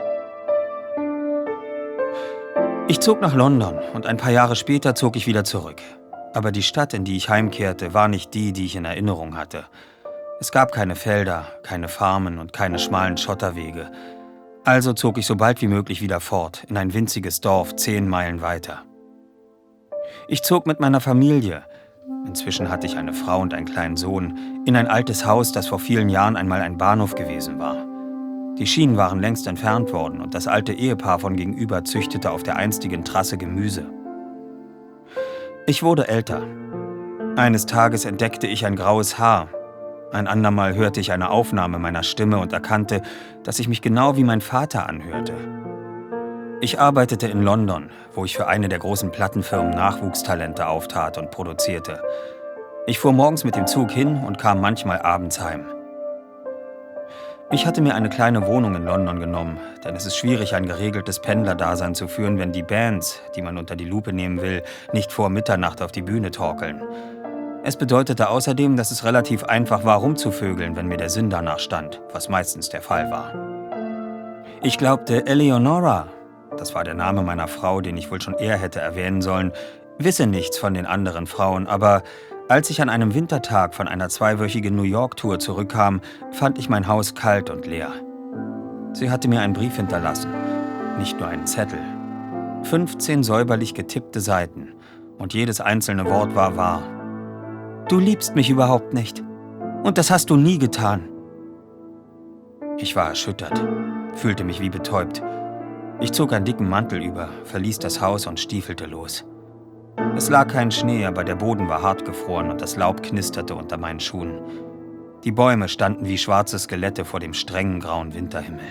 Ich zog nach London und ein paar Jahre später zog ich wieder zurück. Aber die Stadt, in die ich heimkehrte, war nicht die, die ich in Erinnerung hatte. Es gab keine Felder, keine Farmen und keine schmalen Schotterwege. Also zog ich so bald wie möglich wieder fort, in ein winziges Dorf zehn Meilen weiter. Ich zog mit meiner Familie, inzwischen hatte ich eine Frau und einen kleinen Sohn, in ein altes Haus, das vor vielen Jahren einmal ein Bahnhof gewesen war. Die Schienen waren längst entfernt worden und das alte Ehepaar von gegenüber züchtete auf der einstigen Trasse Gemüse. Ich wurde älter. Eines Tages entdeckte ich ein graues Haar. Ein andermal hörte ich eine Aufnahme meiner Stimme und erkannte, dass ich mich genau wie mein Vater anhörte. Ich arbeitete in London, wo ich für eine der großen Plattenfirmen Nachwuchstalente auftat und produzierte. Ich fuhr morgens mit dem Zug hin und kam manchmal abends heim. Ich hatte mir eine kleine Wohnung in London genommen, denn es ist schwierig, ein geregeltes Pendlerdasein zu führen, wenn die Bands, die man unter die Lupe nehmen will, nicht vor Mitternacht auf die Bühne torkeln. Es bedeutete außerdem, dass es relativ einfach war, rumzuvögeln, wenn mir der Sinn danach stand, was meistens der Fall war. Ich glaubte, Eleonora, das war der Name meiner Frau, den ich wohl schon eher hätte erwähnen sollen, wisse nichts von den anderen Frauen, aber als ich an einem Wintertag von einer zweiwöchigen New York-Tour zurückkam, fand ich mein Haus kalt und leer. Sie hatte mir einen Brief hinterlassen, nicht nur einen Zettel. fünfzehn säuberlich getippte Seiten und jedes einzelne Wort war wahr. Du liebst mich überhaupt nicht. Und das hast du nie getan. Ich war erschüttert, fühlte mich wie betäubt. Ich zog einen dicken Mantel über, verließ das Haus und stiefelte los. Es lag kein Schnee, aber der Boden war hart gefroren und das Laub knisterte unter meinen Schuhen. Die Bäume standen wie schwarze Skelette vor dem strengen grauen Winterhimmel.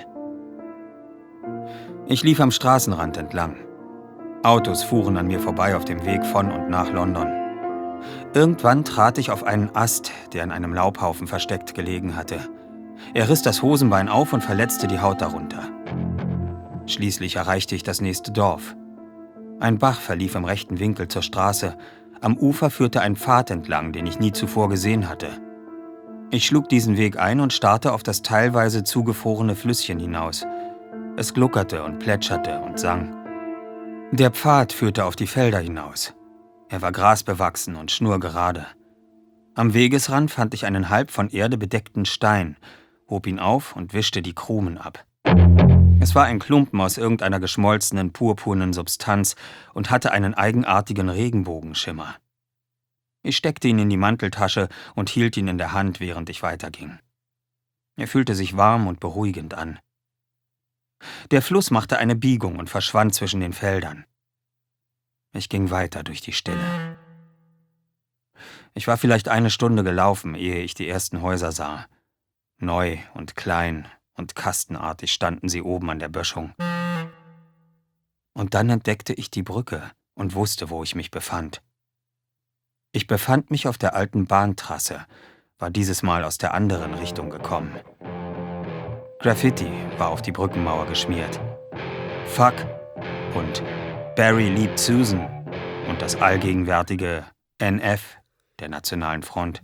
Ich lief am Straßenrand entlang. Autos fuhren an mir vorbei auf dem Weg von und nach London. Irgendwann trat ich auf einen Ast, der in einem Laubhaufen versteckt gelegen hatte. Er riss das Hosenbein auf und verletzte die Haut darunter. Schließlich erreichte ich das nächste Dorf. Ein Bach verlief im rechten Winkel zur Straße. Am Ufer führte ein Pfad entlang, den ich nie zuvor gesehen hatte. Ich schlug diesen Weg ein und starrte auf das teilweise zugefrorene Flüsschen hinaus. Es gluckerte und plätscherte und sang. Der Pfad führte auf die Felder hinaus. Er war grasbewachsen und schnurgerade. Am Wegesrand fand ich einen halb von Erde bedeckten Stein, hob ihn auf und wischte die Krumen ab. Es war ein Klumpen aus irgendeiner geschmolzenen, purpurnen Substanz und hatte einen eigenartigen Regenbogenschimmer. Ich steckte ihn in die Manteltasche und hielt ihn in der Hand, während ich weiterging. Er fühlte sich warm und beruhigend an. Der Fluss machte eine Biegung und verschwand zwischen den Feldern. Ich ging weiter durch die Stille. Ich war vielleicht eine Stunde gelaufen, ehe ich die ersten Häuser sah. Neu und klein und kastenartig standen sie oben an der Böschung. Und dann entdeckte ich die Brücke und wusste, wo ich mich befand. Ich befand mich auf der alten Bahntrasse, war dieses Mal aus der anderen Richtung gekommen. Graffiti war auf die Brückenmauer geschmiert. Fuck und Barry liebt Susan und das allgegenwärtige N F der Nationalen Front.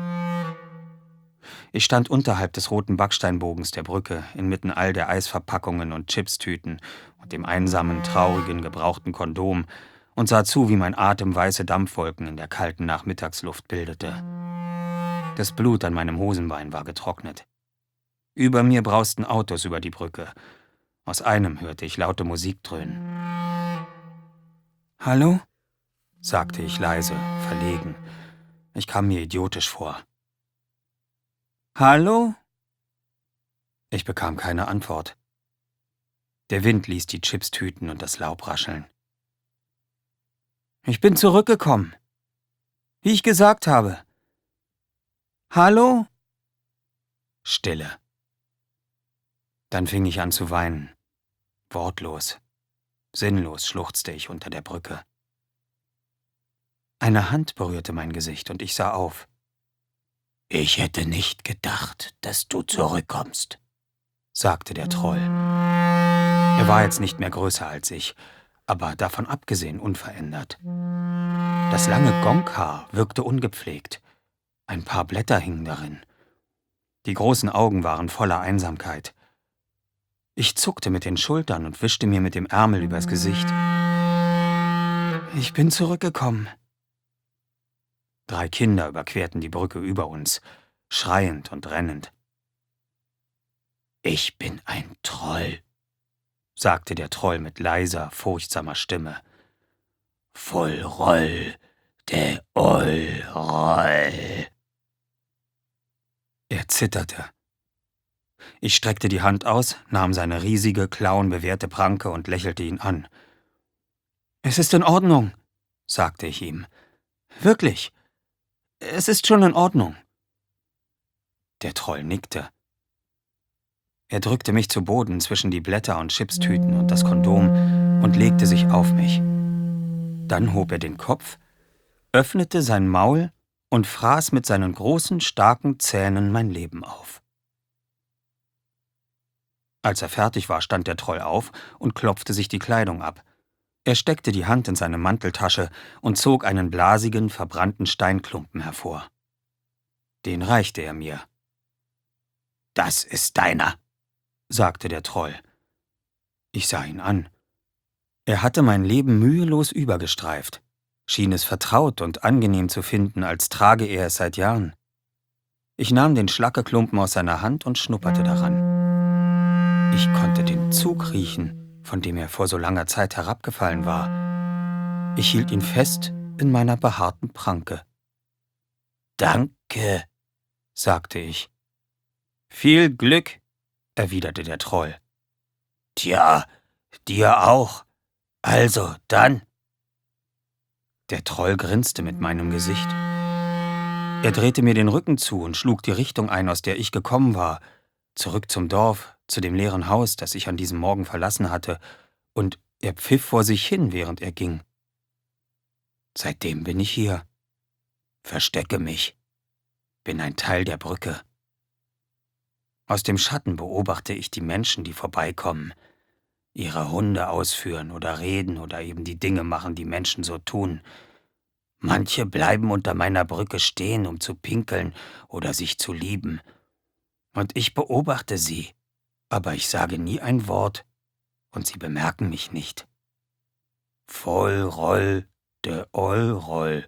Ich stand unterhalb des roten Backsteinbogens der Brücke, inmitten all der Eisverpackungen und Chipstüten und dem einsamen, traurigen, gebrauchten Kondom und sah zu, wie mein Atem weiße Dampfwolken in der kalten Nachmittagsluft bildete. Das Blut an meinem Hosenbein war getrocknet. Über mir brausten Autos über die Brücke. Aus einem hörte ich laute Musik dröhnen. »Hallo?« sagte ich leise, verlegen. Ich kam mir idiotisch vor. »Hallo?« Ich bekam keine Antwort. Der Wind ließ die Chipstüten und das Laub rascheln. »Ich bin zurückgekommen. Wie ich gesagt habe. Hallo?« Stille. Dann fing ich an zu weinen. Wortlos, sinnlos schluchzte ich unter der Brücke. Eine Hand berührte mein Gesicht und ich sah auf. »Ich hätte nicht gedacht, dass du zurückkommst«, sagte der Troll. Er war jetzt nicht mehr größer als ich, aber davon abgesehen unverändert. Das lange Gonghaar wirkte ungepflegt. Ein paar Blätter hingen darin. Die großen Augen waren voller Einsamkeit. Ich zuckte mit den Schultern und wischte mir mit dem Ärmel übers Gesicht. »Ich bin zurückgekommen.« Drei Kinder überquerten die Brücke über uns, schreiend und rennend. »Ich bin ein Troll«, sagte der Troll mit leiser, furchtsamer Stimme. »Voll Roll de Oll-Roll. Er zitterte. Ich streckte die Hand aus, nahm seine riesige, klauenbewehrte Pranke und lächelte ihn an. »Es ist in Ordnung«, sagte ich ihm. »Wirklich. Es ist schon in Ordnung.« Der Troll nickte. Er drückte mich zu Boden zwischen die Blätter und Chipstüten und das Kondom und legte sich auf mich. Dann hob er den Kopf, öffnete sein Maul und fraß mit seinen großen, starken Zähnen mein Leben auf. Als er fertig war, stand der Troll auf und klopfte sich die Kleidung ab. Er steckte die Hand in seine Manteltasche und zog einen blasigen, verbrannten Steinklumpen hervor. Den reichte er mir. »Das ist deiner«, sagte der Troll. Ich sah ihn an. Er hatte mein Leben mühelos übergestreift, schien es vertraut und angenehm zu finden, als trage er es seit Jahren. Ich nahm den Schlackeklumpen aus seiner Hand und schnupperte daran. Ich konnte den Zug riechen, von dem er vor so langer Zeit herabgefallen war. Ich hielt ihn fest in meiner behaarten Pranke. »Danke«, sagte ich. »Viel Glück«, erwiderte der Troll. »Tja, dir auch. Also, dann.« Der Troll grinste mit meinem Gesicht. Er drehte mir den Rücken zu und schlug die Richtung ein, aus der ich gekommen war, zurück zum Dorf, zu dem leeren Haus, das ich an diesem Morgen verlassen hatte, und er pfiff vor sich hin, während er ging. Seitdem bin ich hier, verstecke mich, bin ein Teil der Brücke. Aus dem Schatten beobachte ich die Menschen, die vorbeikommen, ihre Hunde ausführen oder reden oder eben die Dinge machen, die Menschen so tun. Manche bleiben unter meiner Brücke stehen, um zu pinkeln oder sich zu lieben. Und ich beobachte sie, aber ich sage nie ein Wort und sie bemerken mich nicht. Voll roll de Oll roll.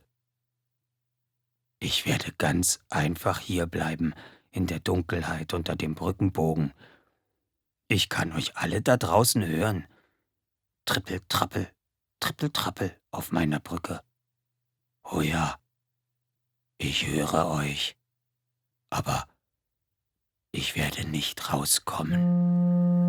Ich werde ganz einfach hierbleiben, in der Dunkelheit unter dem Brückenbogen. Ich kann euch alle da draußen hören. Trippel, trappel, trippel, trappel auf meiner Brücke. Oh ja, ich höre euch, aber ich werde nicht rauskommen.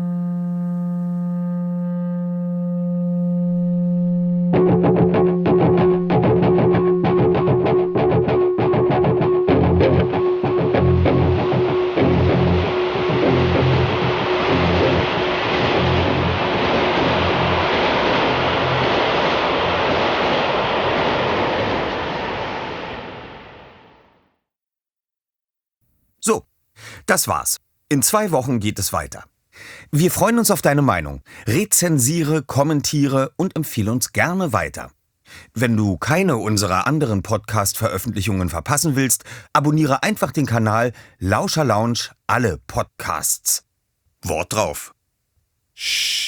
So, das war's. In zwei Wochen geht es weiter. Wir freuen uns auf deine Meinung. Rezensiere, kommentiere und empfehle uns gerne weiter. Wenn du keine unserer anderen Podcast-Veröffentlichungen verpassen willst, abonniere einfach den Kanal Lauscher Lounge alle Podcasts. Wort drauf. Sch